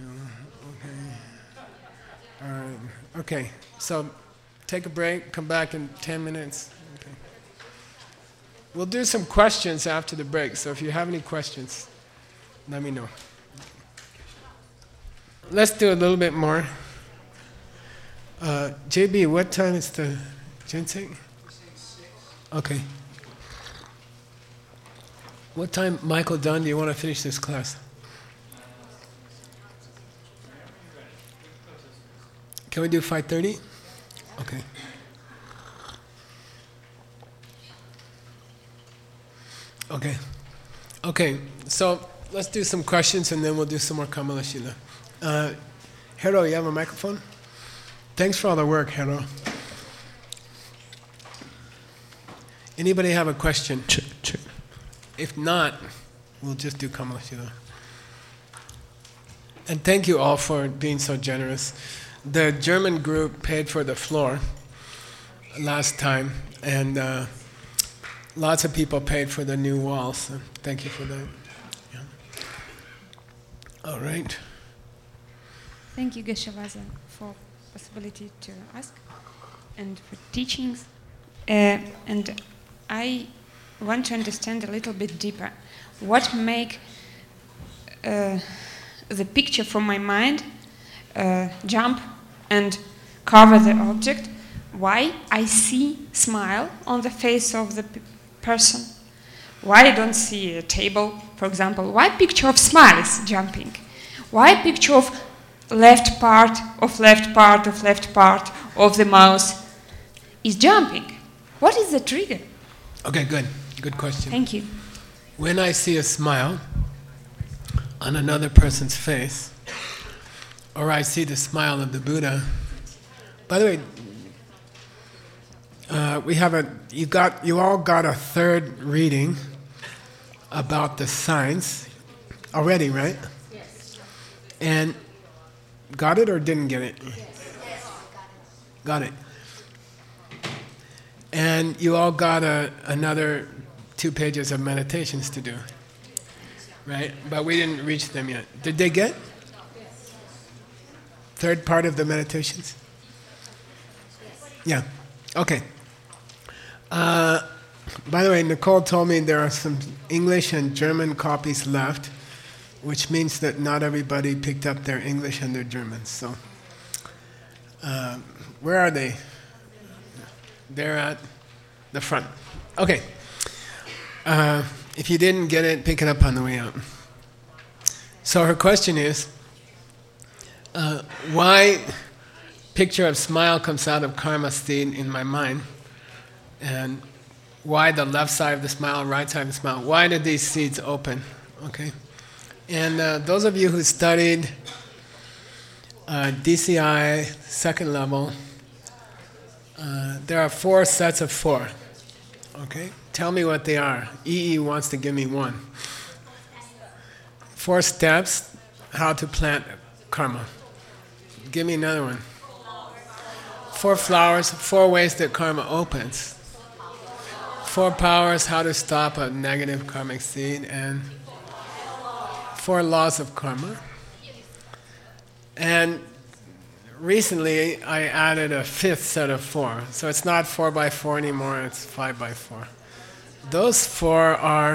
Okay. All right. Okay. So take a break. Come back in ten minutes. Okay. We'll do some questions after the break. So if you have any questions, let me know. Let's do a little bit more. Uh, J B, what time is the ginseng? Okay. What time, Michael Dunn, do you want to finish this class? Can we do five thirty? Okay. Okay. Okay, so let's do some questions and then we'll do some more Kamala Shila. Uh, Hero, you have a microphone? Thanks for all the work, Hero. Anybody have a question? Check, check. If not, we'll just do Kamala Shila. And thank you all for being so generous. The German group paid for the floor last time, and uh, lots of people paid for the new walls. So thank you for that. Yeah. All right. Thank you, Geshe-Vaza, for possibility to ask and for teachings. Uh, and I want to understand a little bit deeper what make uh, the picture from my mind uh, jump and cover the object. Why I see smile on the face of the p- person. Why I don't see a table, for example. Why picture of smile is jumping? Why picture of left part of left part of left part of the mouse is jumping? What is the trigger? Okay, good. Good question. Thank you. When I see a smile on another person's face, or I see the smile of the Buddha. By the way, uh, we have a you got you all got a third reading about the signs already, right? Yes. And got it or didn't get it? Yes. Yes. Got it. And you all got a, another two pages of meditations to do, right? But we didn't reach them yet. Did they get? Third part of the meditations? Yeah. Okay. Uh, by the way, Nicole told me there are some English and German copies left, which means that not everybody picked up their English and their German. So, uh, where are they? They're at the front. Okay. Uh, if you didn't get it, pick it up on the way out. So her question is, uh, why picture of smile comes out of karma seed in my mind, and why the left side of the smile, right side of the smile, why did these seeds open? Okay. And uh, those of you who studied uh, D C I second level, uh, there are four sets of four. Okay? Tell me what they are. E E wants to give me one. Four steps, how to plant karma. Give me another one. Four flowers, four ways that karma opens. Four powers, how to stop a negative karmic seed, and four laws of karma. And recently I added a fifth set of four. So it's not four by four anymore, it's five by four. Those four are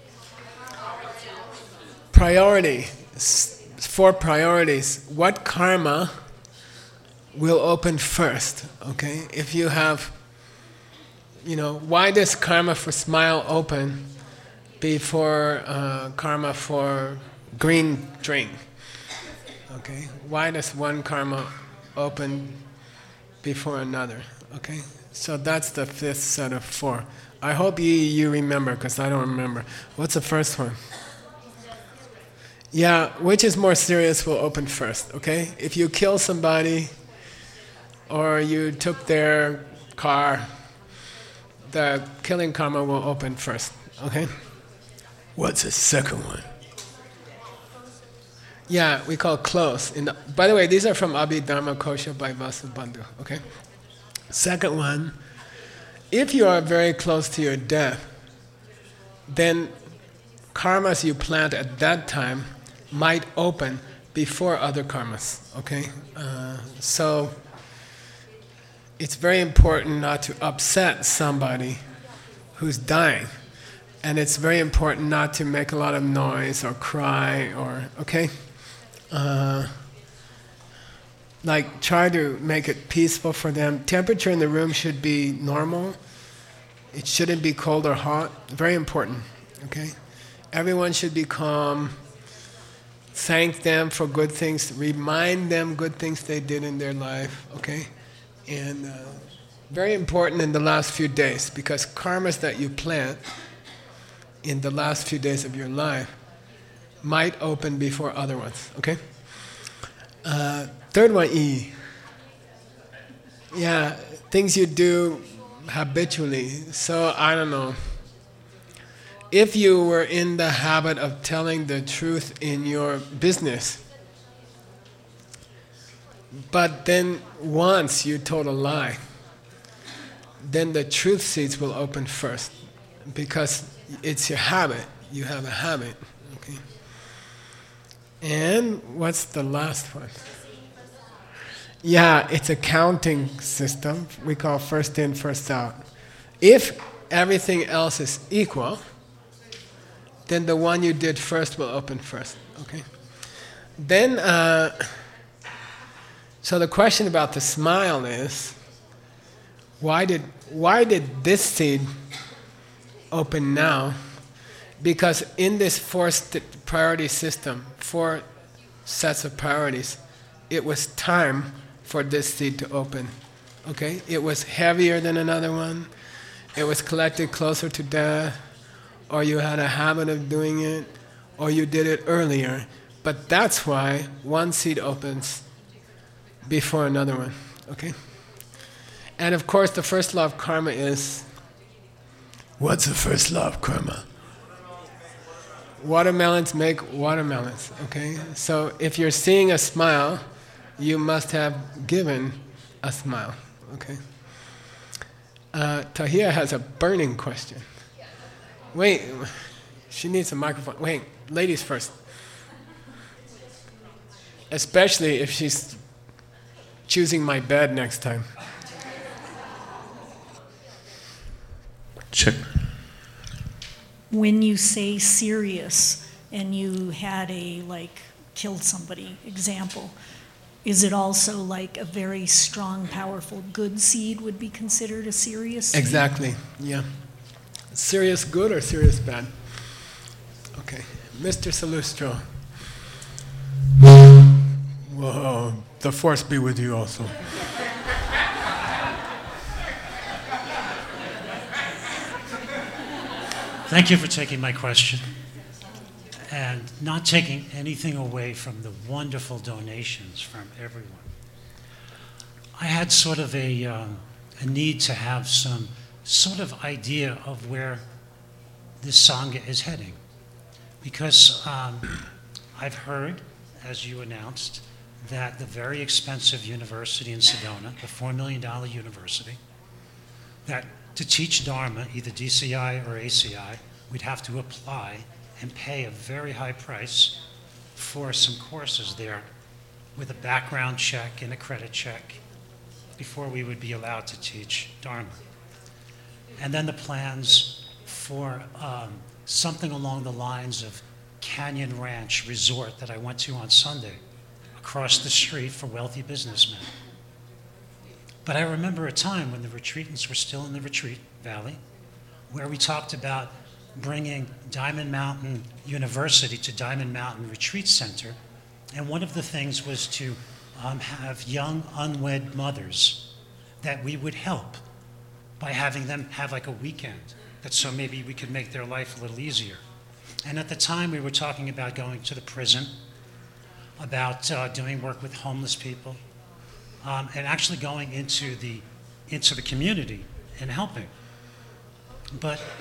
priority, four priorities. What karma will open first, okay? If you have, you know, why does karma for smile open before uh, karma for green drink? Okay, why does one karma open before another? Okay, so that's the fifth set of four. I hope you you remember, because I don't remember. What's the first one? Yeah, which is more serious will open first, okay? If you kill somebody or you took their car, the killing karma will open first, okay? What's the second one? Yeah, we call close. In the, by the way, these are from Abhidharma Kosha by Vasubandhu, okay? Second one, if you are very close to your death, then karmas you plant at that time might open before other karmas, okay? Uh, so it's very important not to upset somebody who's dying. And it's very important not to make a lot of noise or cry or, okay? Uh, like try to make it peaceful for them. Temperature in the room should be normal. It shouldn't be cold or hot. Very important, okay? Everyone should be calm. Thank them for good things. Remind them good things they did in their life, okay? And uh, very important in the last few days, because karmas that you plant in the last few days of your life might open before other ones, okay? Uh, third one, E. Yeah, things you do habitually. So, I don't know. If you were in the habit of telling the truth in your business, but then once you told a lie, then the truth seeds will open first, because it's your habit. You have a habit, okay? And what's the last one? Yeah, it's a counting system. We call first in, first out. If everything else is equal, then the one you did first will open first, okay? Then, uh, so the question about the smile is, why did why did this seed open now? Because in this four st- priority system, four sets of priorities, it was time for this seed to open. Okay? It was heavier than another one. It was collected closer to death, or you had a habit of doing it, or you did it earlier. But that's why one seed opens before another one. Okay? And of course, the first law of karma is, what's the first law of karma? Watermelons make watermelons, okay? So if you're seeing a smile, you must have given a smile, okay? Uh, Tahia has a burning question. Wait, she needs a microphone. Wait, ladies first. Especially if she's choosing my bed next time. Check. When you say serious and you had a, like, killed somebody example, is it also like a very strong, powerful good seed would be considered a serious seed? Exactly, yeah. Serious good or serious bad? Okay, Mister Salustro. Whoa, the force be with you also. Thank you for taking my question and not taking anything away from the wonderful donations from everyone. I had sort of a, um, a need to have some sort of idea of where this Sangha is heading, because um, I've heard, as you announced, that the very expensive university in Sedona, the four million dollars university, that to teach Dharma, either D C I or A C I, we'd have to apply and pay a very high price for some courses there with a background check and a credit check before we would be allowed to teach Dharma. And then the plans for um, something along the lines of Canyon Ranch Resort that I went to on Sunday, across the street for wealthy businessmen. But I remember a time when the retreatants were still in the retreat valley, where we talked about bringing Diamond Mountain University to Diamond Mountain Retreat Center, and one of the things was to um, have young unwed mothers that we would help by having them have like a weekend, that so maybe we could make their life a little easier. And at the time we were talking about going to the prison, about uh, doing work with homeless people, Um, and actually going into the into the community and helping. But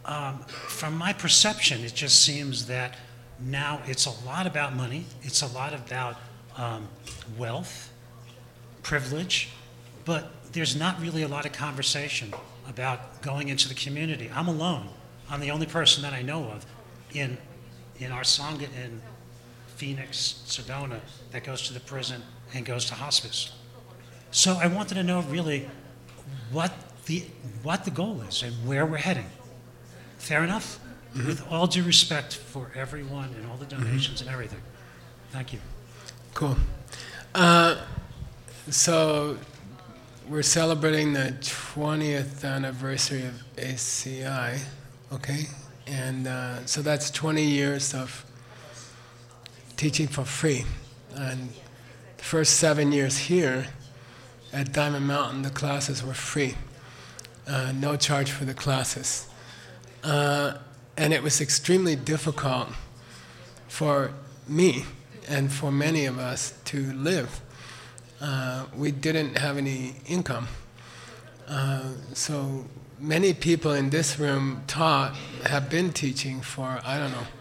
um, from my perception, it just seems that now it's a lot about money, it's a lot about um, wealth, privilege, but there's not really a lot of conversation about going into the community. I'm alone. I'm the only person that I know of in in our Sangha in Phoenix, Sedona, that goes to the prison and goes to hospice. So I wanted to know really what the what the goal is and where we're heading. Fair enough? Mm-hmm. With all due respect for everyone and all the donations mm-hmm. and everything. Thank you. Cool. Uh, so we're celebrating the twentieth anniversary of A C I, okay? And uh, so that's twenty years of teaching for free. And the first seven years here at Diamond Mountain, the classes were free. Uh, no charge for the classes. Uh, and it was extremely difficult for me and for many of us to live. Uh, we didn't have any income. Uh, so many people in this room taught, have been teaching for, I don't know,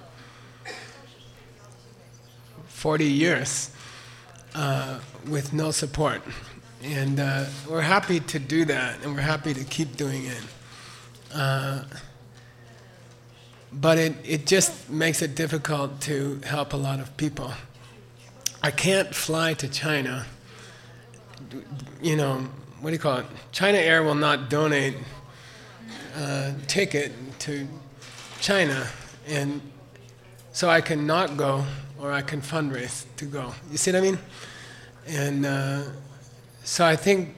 forty years uh, with no support. And uh, we're happy to do that, and we're happy to keep doing it. Uh, but it, it just makes it difficult to help a lot of people. I can't fly to China. You know, what do you call it? China Air will not donate a ticket to China, and so I can not go, or I can fundraise to go. You see what I mean? And uh, so I think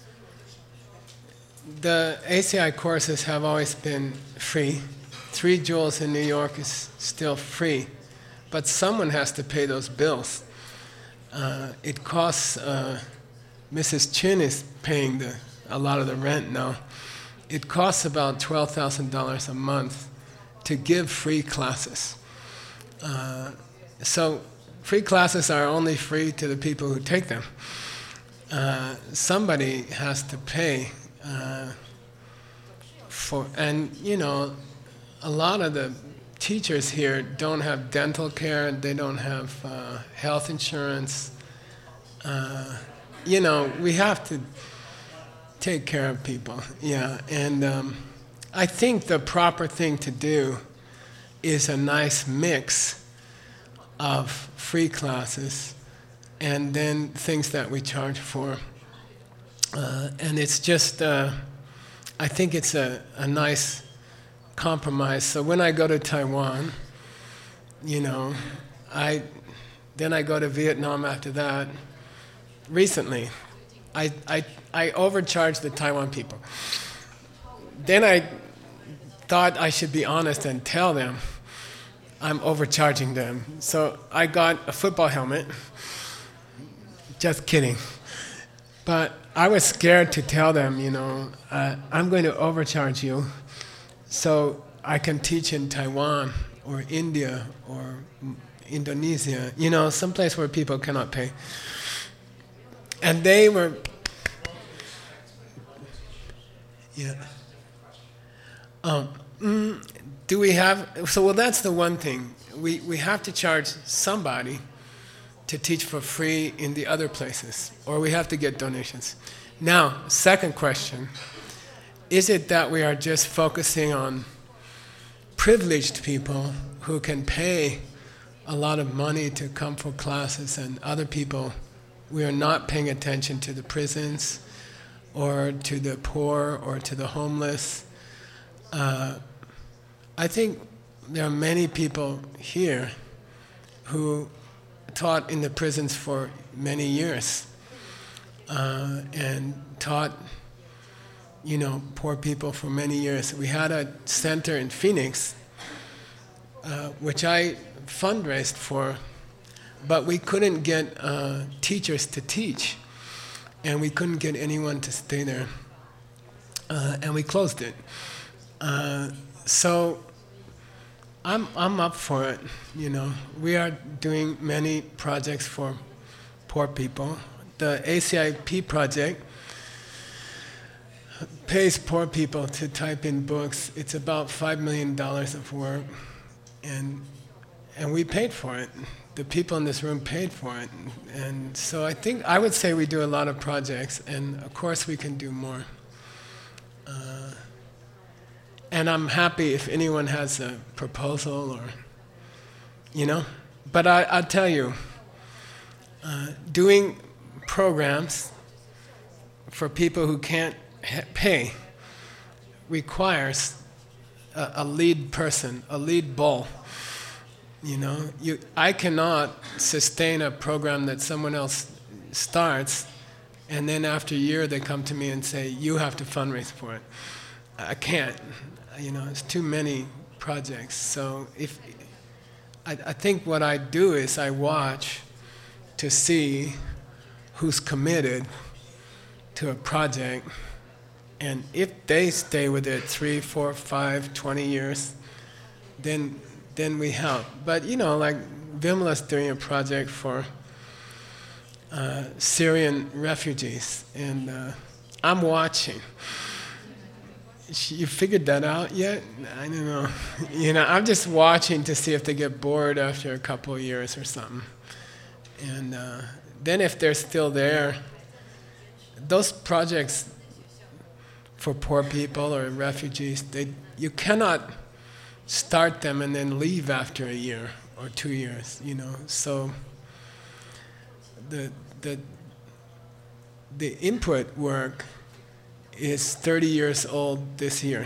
the A C I courses have always been free. Three Jewels in New York is still free, but someone has to pay those bills. Uh, it costs, uh, Missus Chin is paying the, a lot of the rent now. It costs about twelve thousand dollars a month to give free classes. Uh, so free classes are only free to the people who take them. Uh, somebody has to pay uh, for, and you know, a lot of the teachers here don't have dental care, they don't have uh, health insurance. Uh, you know, we have to take care of people, yeah. And um, I think the proper thing to do is a nice mix of free classes and then things that we charge for. Uh, and it's just, uh, I think it's a, a nice compromise. So when I go to Taiwan, you know, I then I go to Vietnam after that. Recently, I, I, I overcharged the Taiwan people. Then I thought I should be honest and tell them I'm overcharging them. So I got a football helmet. Just kidding. But I was scared to tell them, you know, uh, I'm going to overcharge you so I can teach in Taiwan or India or Indonesia, you know, someplace where people cannot pay. And they were, yeah. Um, mm, do we have, so well that's the one thing. We, we have to charge somebody to teach for free in the other places, or we have to get donations. Now, second question, is it that we are just focusing on privileged people who can pay a lot of money to come for classes, and other people, we are not paying attention to the prisons or to the poor or to the homeless? Uh, I think there are many people here who taught in the prisons for many years uh, and taught, you know, poor people for many years. We had a center in Phoenix, uh, which I fundraised for, but we couldn't get uh, teachers to teach, and we couldn't get anyone to stay there, uh, and we closed it. Uh, so I'm I'm up for it. You know, we are doing many projects for poor people. The A C I P project, pays poor people to type in books. It's about five million dollars of work, and and we paid for it. The people in this room paid for it, and so I think I would say we do a lot of projects, and of course we can do more. Uh, and I'm happy if anyone has a proposal or, you know. But I, I'll tell you, uh, doing programs for people who can't ha- pay requires a, a lead person, a lead bull. You know, you, I cannot sustain a program that someone else starts, and then after a year they come to me and say, you have to fundraise for it. I can't. You know, it's too many projects. So if I, I think what I do is I watch to see who's committed to a project, and if they stay with it three, four, five, twenty years, then then we help. But you know, like Vimala's doing a project for uh, Syrian refugees, and uh, I'm watching. You figured that out yet? I don't know. You know, I'm just watching to see if they get bored after a couple of years or something. And uh, then if they're still there, those projects for poor people or refugees, they you cannot start them and then leave after a year or two years, you know. So the the the input work is thirty years old this year.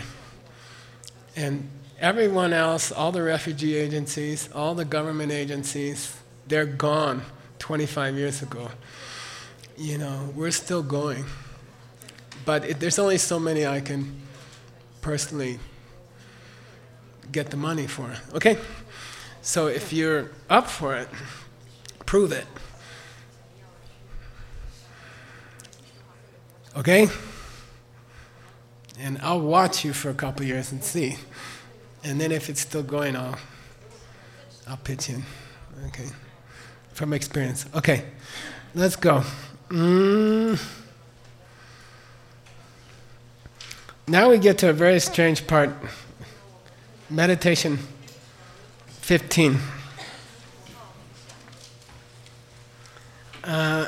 And everyone else, all the refugee agencies, all the government agencies, they're gone twenty-five years ago. You know, we're still going. But it, there's only so many I can personally get the money for, okay? So if you're up for it, prove it. Okay? And I'll watch you for a couple years and see. And then if it's still going, I'll I'll pitch in. Okay? From experience. Okay. Let's go. Mm. Now we get to a very strange part. Meditation fifteen. Uh,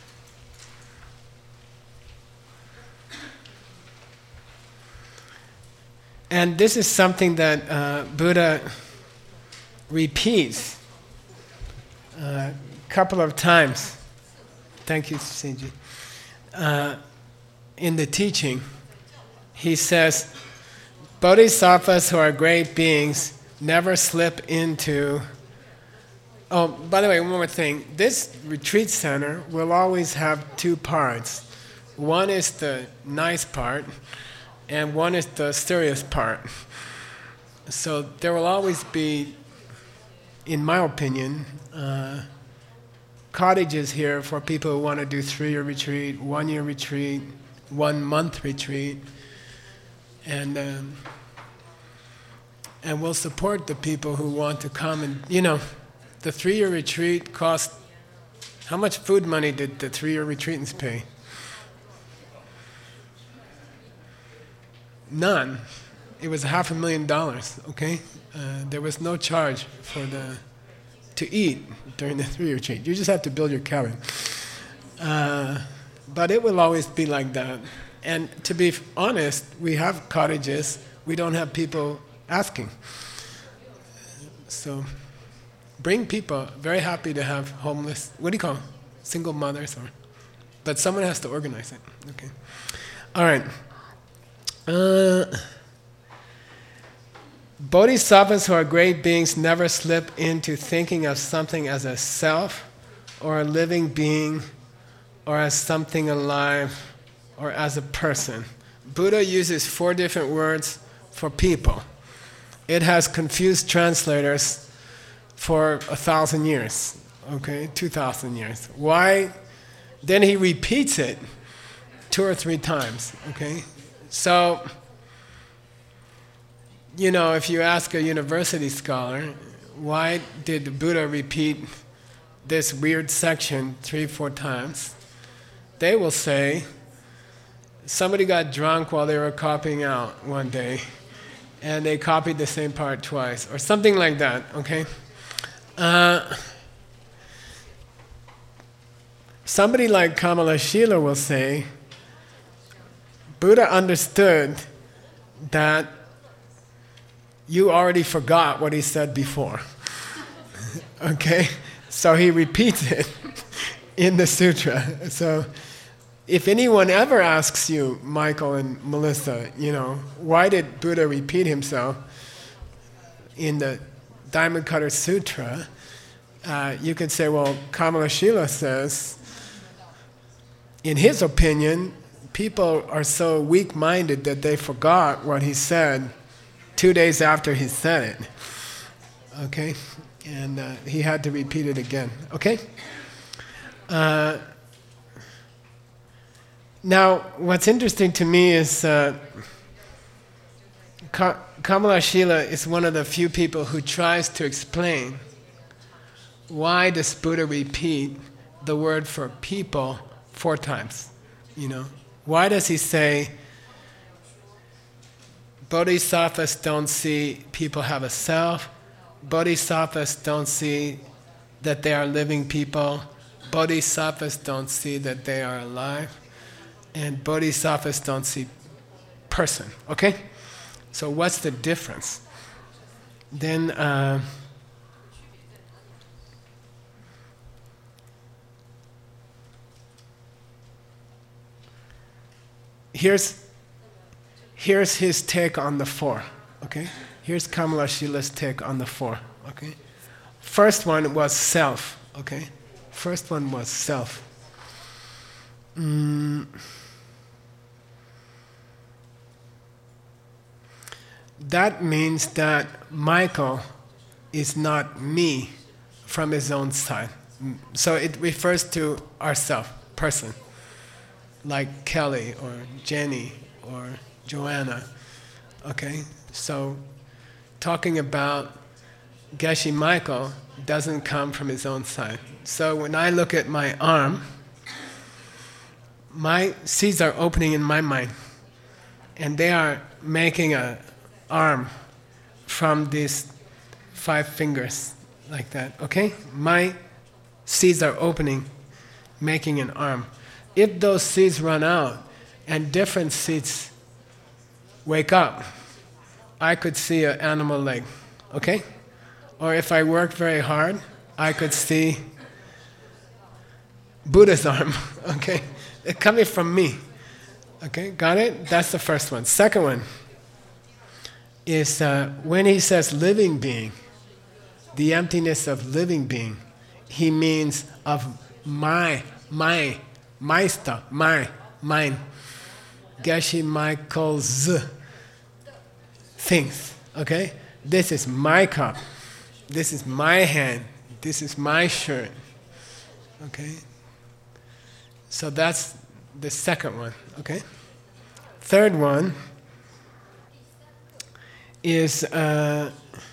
and this is something that uh, Buddha repeats a couple of times. Thank you, Shinji. Uh, in the teaching, he says, Bodhisattvas who are great beings never slip into... Oh, by the way, one more thing. This retreat center will always have two parts. One is the nice part, and one is the serious part. So there will always be, in my opinion, uh, cottages here for people who want to do three-year retreat, one-year retreat, one-month retreat. And um, and we'll support the people who want to come. And you know, the three-year retreat cost. How much food money did the three-year retreatants pay? None. It was half a million dollars. Okay, uh, there was no charge for the to eat during the three-year retreat. You just have to build your cabin. Uh, but it will always be like that. And to be honest, we have cottages, we don't have people asking. So bring people, very happy to have homeless, what do you call them? Single mothers, or, but someone has to organize it. Okay. All right. Uh, Bodhisattvas who are great beings never slip into thinking of something as a self, or a living being, or as something alive, or as a person. Buddha uses four different words for people. It has confused translators for a thousand years, okay, two thousand years. Why? Then he repeats it two or three times, okay? So, you know, if you ask a university scholar, why did Buddha repeat this weird section three, four times? They will say, somebody got drunk while they were copying out one day, and they copied the same part twice, or something like that, okay? Uh, somebody like Kamalashila will say, Buddha understood that you already forgot what he said before. Okay? So he repeats it in the sutra. So if anyone ever asks you, Michael and Melissa, you know, why did Buddha repeat himself in the Diamond Cutter Sutra, uh, you could say, well, Kamalashila says, in his opinion, people are so weak-minded that they forgot what he said two days after he said it. Okay? And uh, he had to repeat it again. Okay? Uh, now, what's interesting to me is uh, Ka- Kamalashila is one of the few people who tries to explain why does Buddha repeat the word for people four times, you know? Why does he say, Bodhisattvas don't see people have a self, Bodhisattvas don't see that they are living people, Bodhisattvas don't see that they are alive, and Bodhisattvas don't see person, okay? So what's the difference? Then, uh, here's, here's his take on the four, okay? Here's Kamalashila's take on the four, okay? First one was self, okay? First one was self. Mm. That means that Michael is not me from his own side. So it refers to ourself, person, like Kelly or Jenny or Joanna. Okay? So talking about Geshe Michael doesn't come from his own side. So when I look at my arm, my seeds are opening in my mind, and they are making a arm from these five fingers like that, okay? My seeds are opening, making an arm. If those seeds run out and different seeds wake up, I could see an animal leg, okay? Or if I work very hard, I could see Buddha's arm, okay? It's coming from me, okay? Got it? That's the first one. Second one is uh, when he says living being, the emptiness of living being, he means of my, my, my stuff, my, mine. Geshe Michael's things, okay? This is my cup. This is my hand. This is my shirt, okay? So that's the second one, okay? Third one is uh,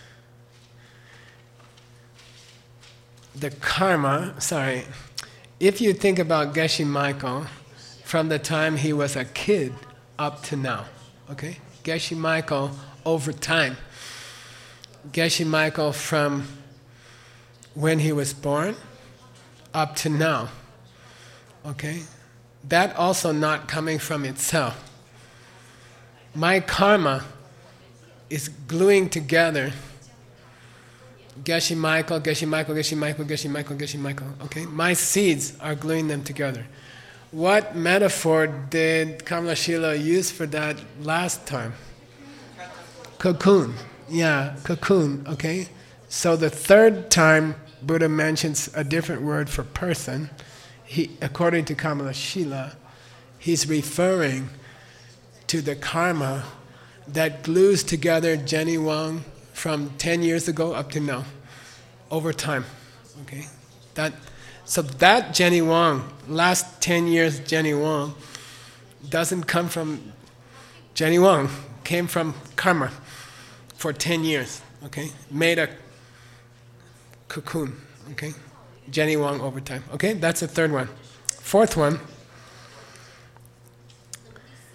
the karma, sorry, if you think about Geshe Michael from the time he was a kid up to now, okay? Geshe Michael over time. Geshe Michael from when he was born up to now, okay? That also not coming from itself. My karma is gluing together Geshe Michael, Geshe Michael, Geshe Michael, Geshe Michael, Geshe Michael, okay? My seeds are gluing them together. What metaphor did Kamalashila use for that last time? Cocoon. Yeah, cocoon, okay? So the third time Buddha mentions a different word for person, he, according to Kamalashila, he's referring to the karma that glues together Jenny Wang from ten years ago up to now, over time, okay? That, so that Jenny Wang, last ten years Jenny Wang, doesn't come from Jenny Wang, came from karma for ten years, okay? Made a cocoon, okay? Jenny Wang over time, okay? That's the third one. Fourth one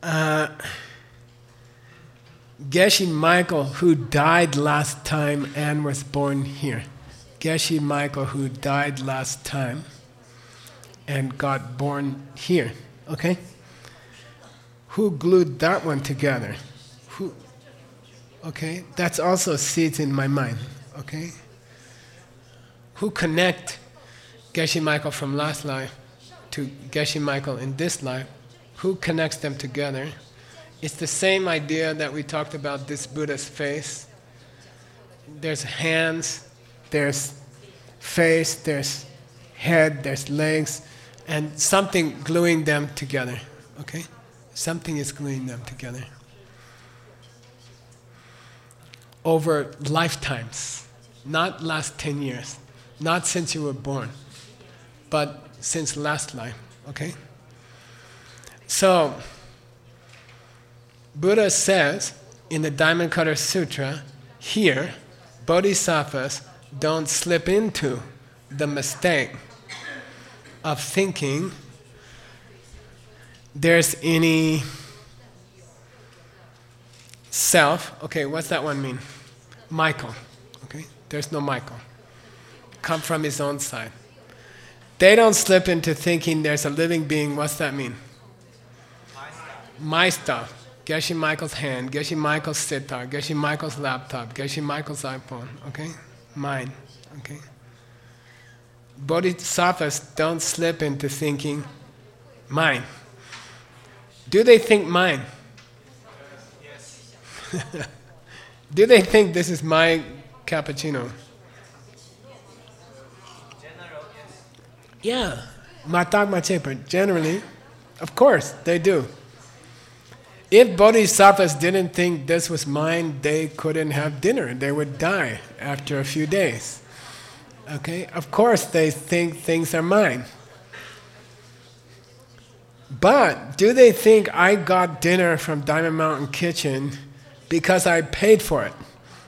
Uh, Geshe Michael, who died last time and was born here. Geshe Michael, who died last time and got born here. Okay? Who glued that one together? Who? Okay? That's also seeds in my mind. Okay? Who connect Geshe Michael from last life to Geshe Michael in this life? Who connects them together? It's the same idea that we talked about this Buddha's face. There's hands, there's face, there's head, there's legs, and something gluing them together. Okay? Something is gluing them together. Over lifetimes, not last ten years, not since you were born, but since last life. Okay? So, Buddha says in the Diamond Cutter Sutra, here, bodhisattvas don't slip into the mistake of thinking there's any self. Okay, what's that one mean? Michael. Okay, there's no Michael. Come from his own side. They don't slip into thinking there's a living being. What's that mean? My stuff. Geshe Michael's hand, Geshe Michael's sitar, Geshe Michael's laptop, Geshe Michael's iPhone, okay? Mine, okay? Bodhisattvas don't slip into thinking mine. Do they think mine? Yes. Do they think this is my cappuccino? General, yes. Yeah, matak machepa, generally, of course, they do. If bodhisattvas didn't think this was mine, they couldn't have dinner. They would die after a few days. Okay? Of course they think things are mine. But do they think I got dinner from Diamond Mountain Kitchen because I paid for it?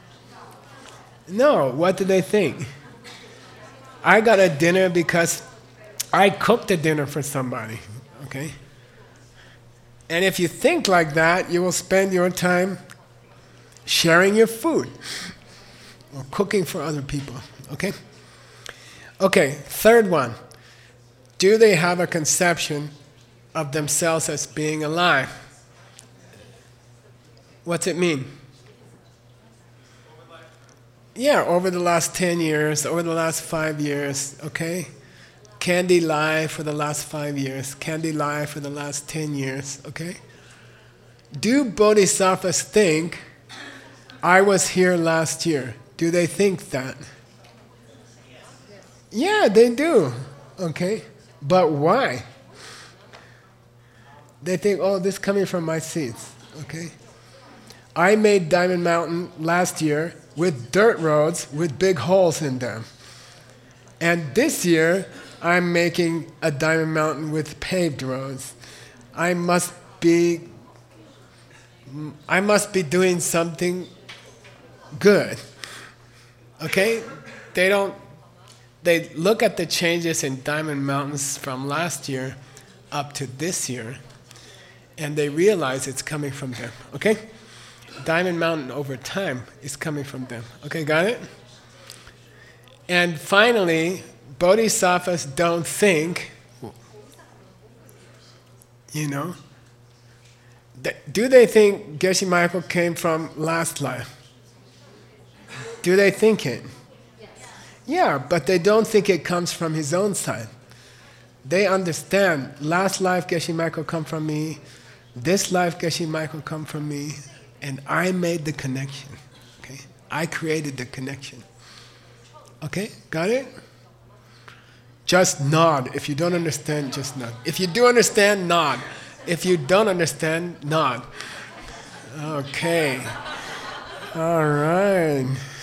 No. What do they think? I got a dinner because I cooked a dinner for somebody. Okay? And if you think like that, you will spend your time sharing your food or cooking for other people. Okay? Okay, third one. Do they have a conception of themselves as being alive? What's it mean? Yeah, over the last ten years, over the last five years, okay? Candy lie for the last five years, candy lie for the last ten years, okay? Do bodhisattvas think, I was here last year? Do they think that? Yeah, they do, okay? But why? They think, oh, this is coming from my seeds, okay? I made Diamond Mountain last year with dirt roads with big holes in them. And this year, I'm making a Diamond Mountain with paved roads. I must be, I must be doing something good. Okay? They don't, they look at the changes in Diamond Mountains from last year up to this year, and they realize it's coming from them. Okay? Diamond Mountain over time is coming from them. Okay, got it? And finally, bodhisattvas don't think, you know, that, do they think Geshe Michael came from last life? Do they think it? Yes. Yeah, but they don't think it comes from his own side. They understand, last life Geshe Michael come from me, this life Geshe Michael come from me, and I made the connection. Okay? I created the connection. Okay, got it? Just nod. If you don't understand, just nod. If you do understand, nod. If you don't understand, nod. Okay. All right.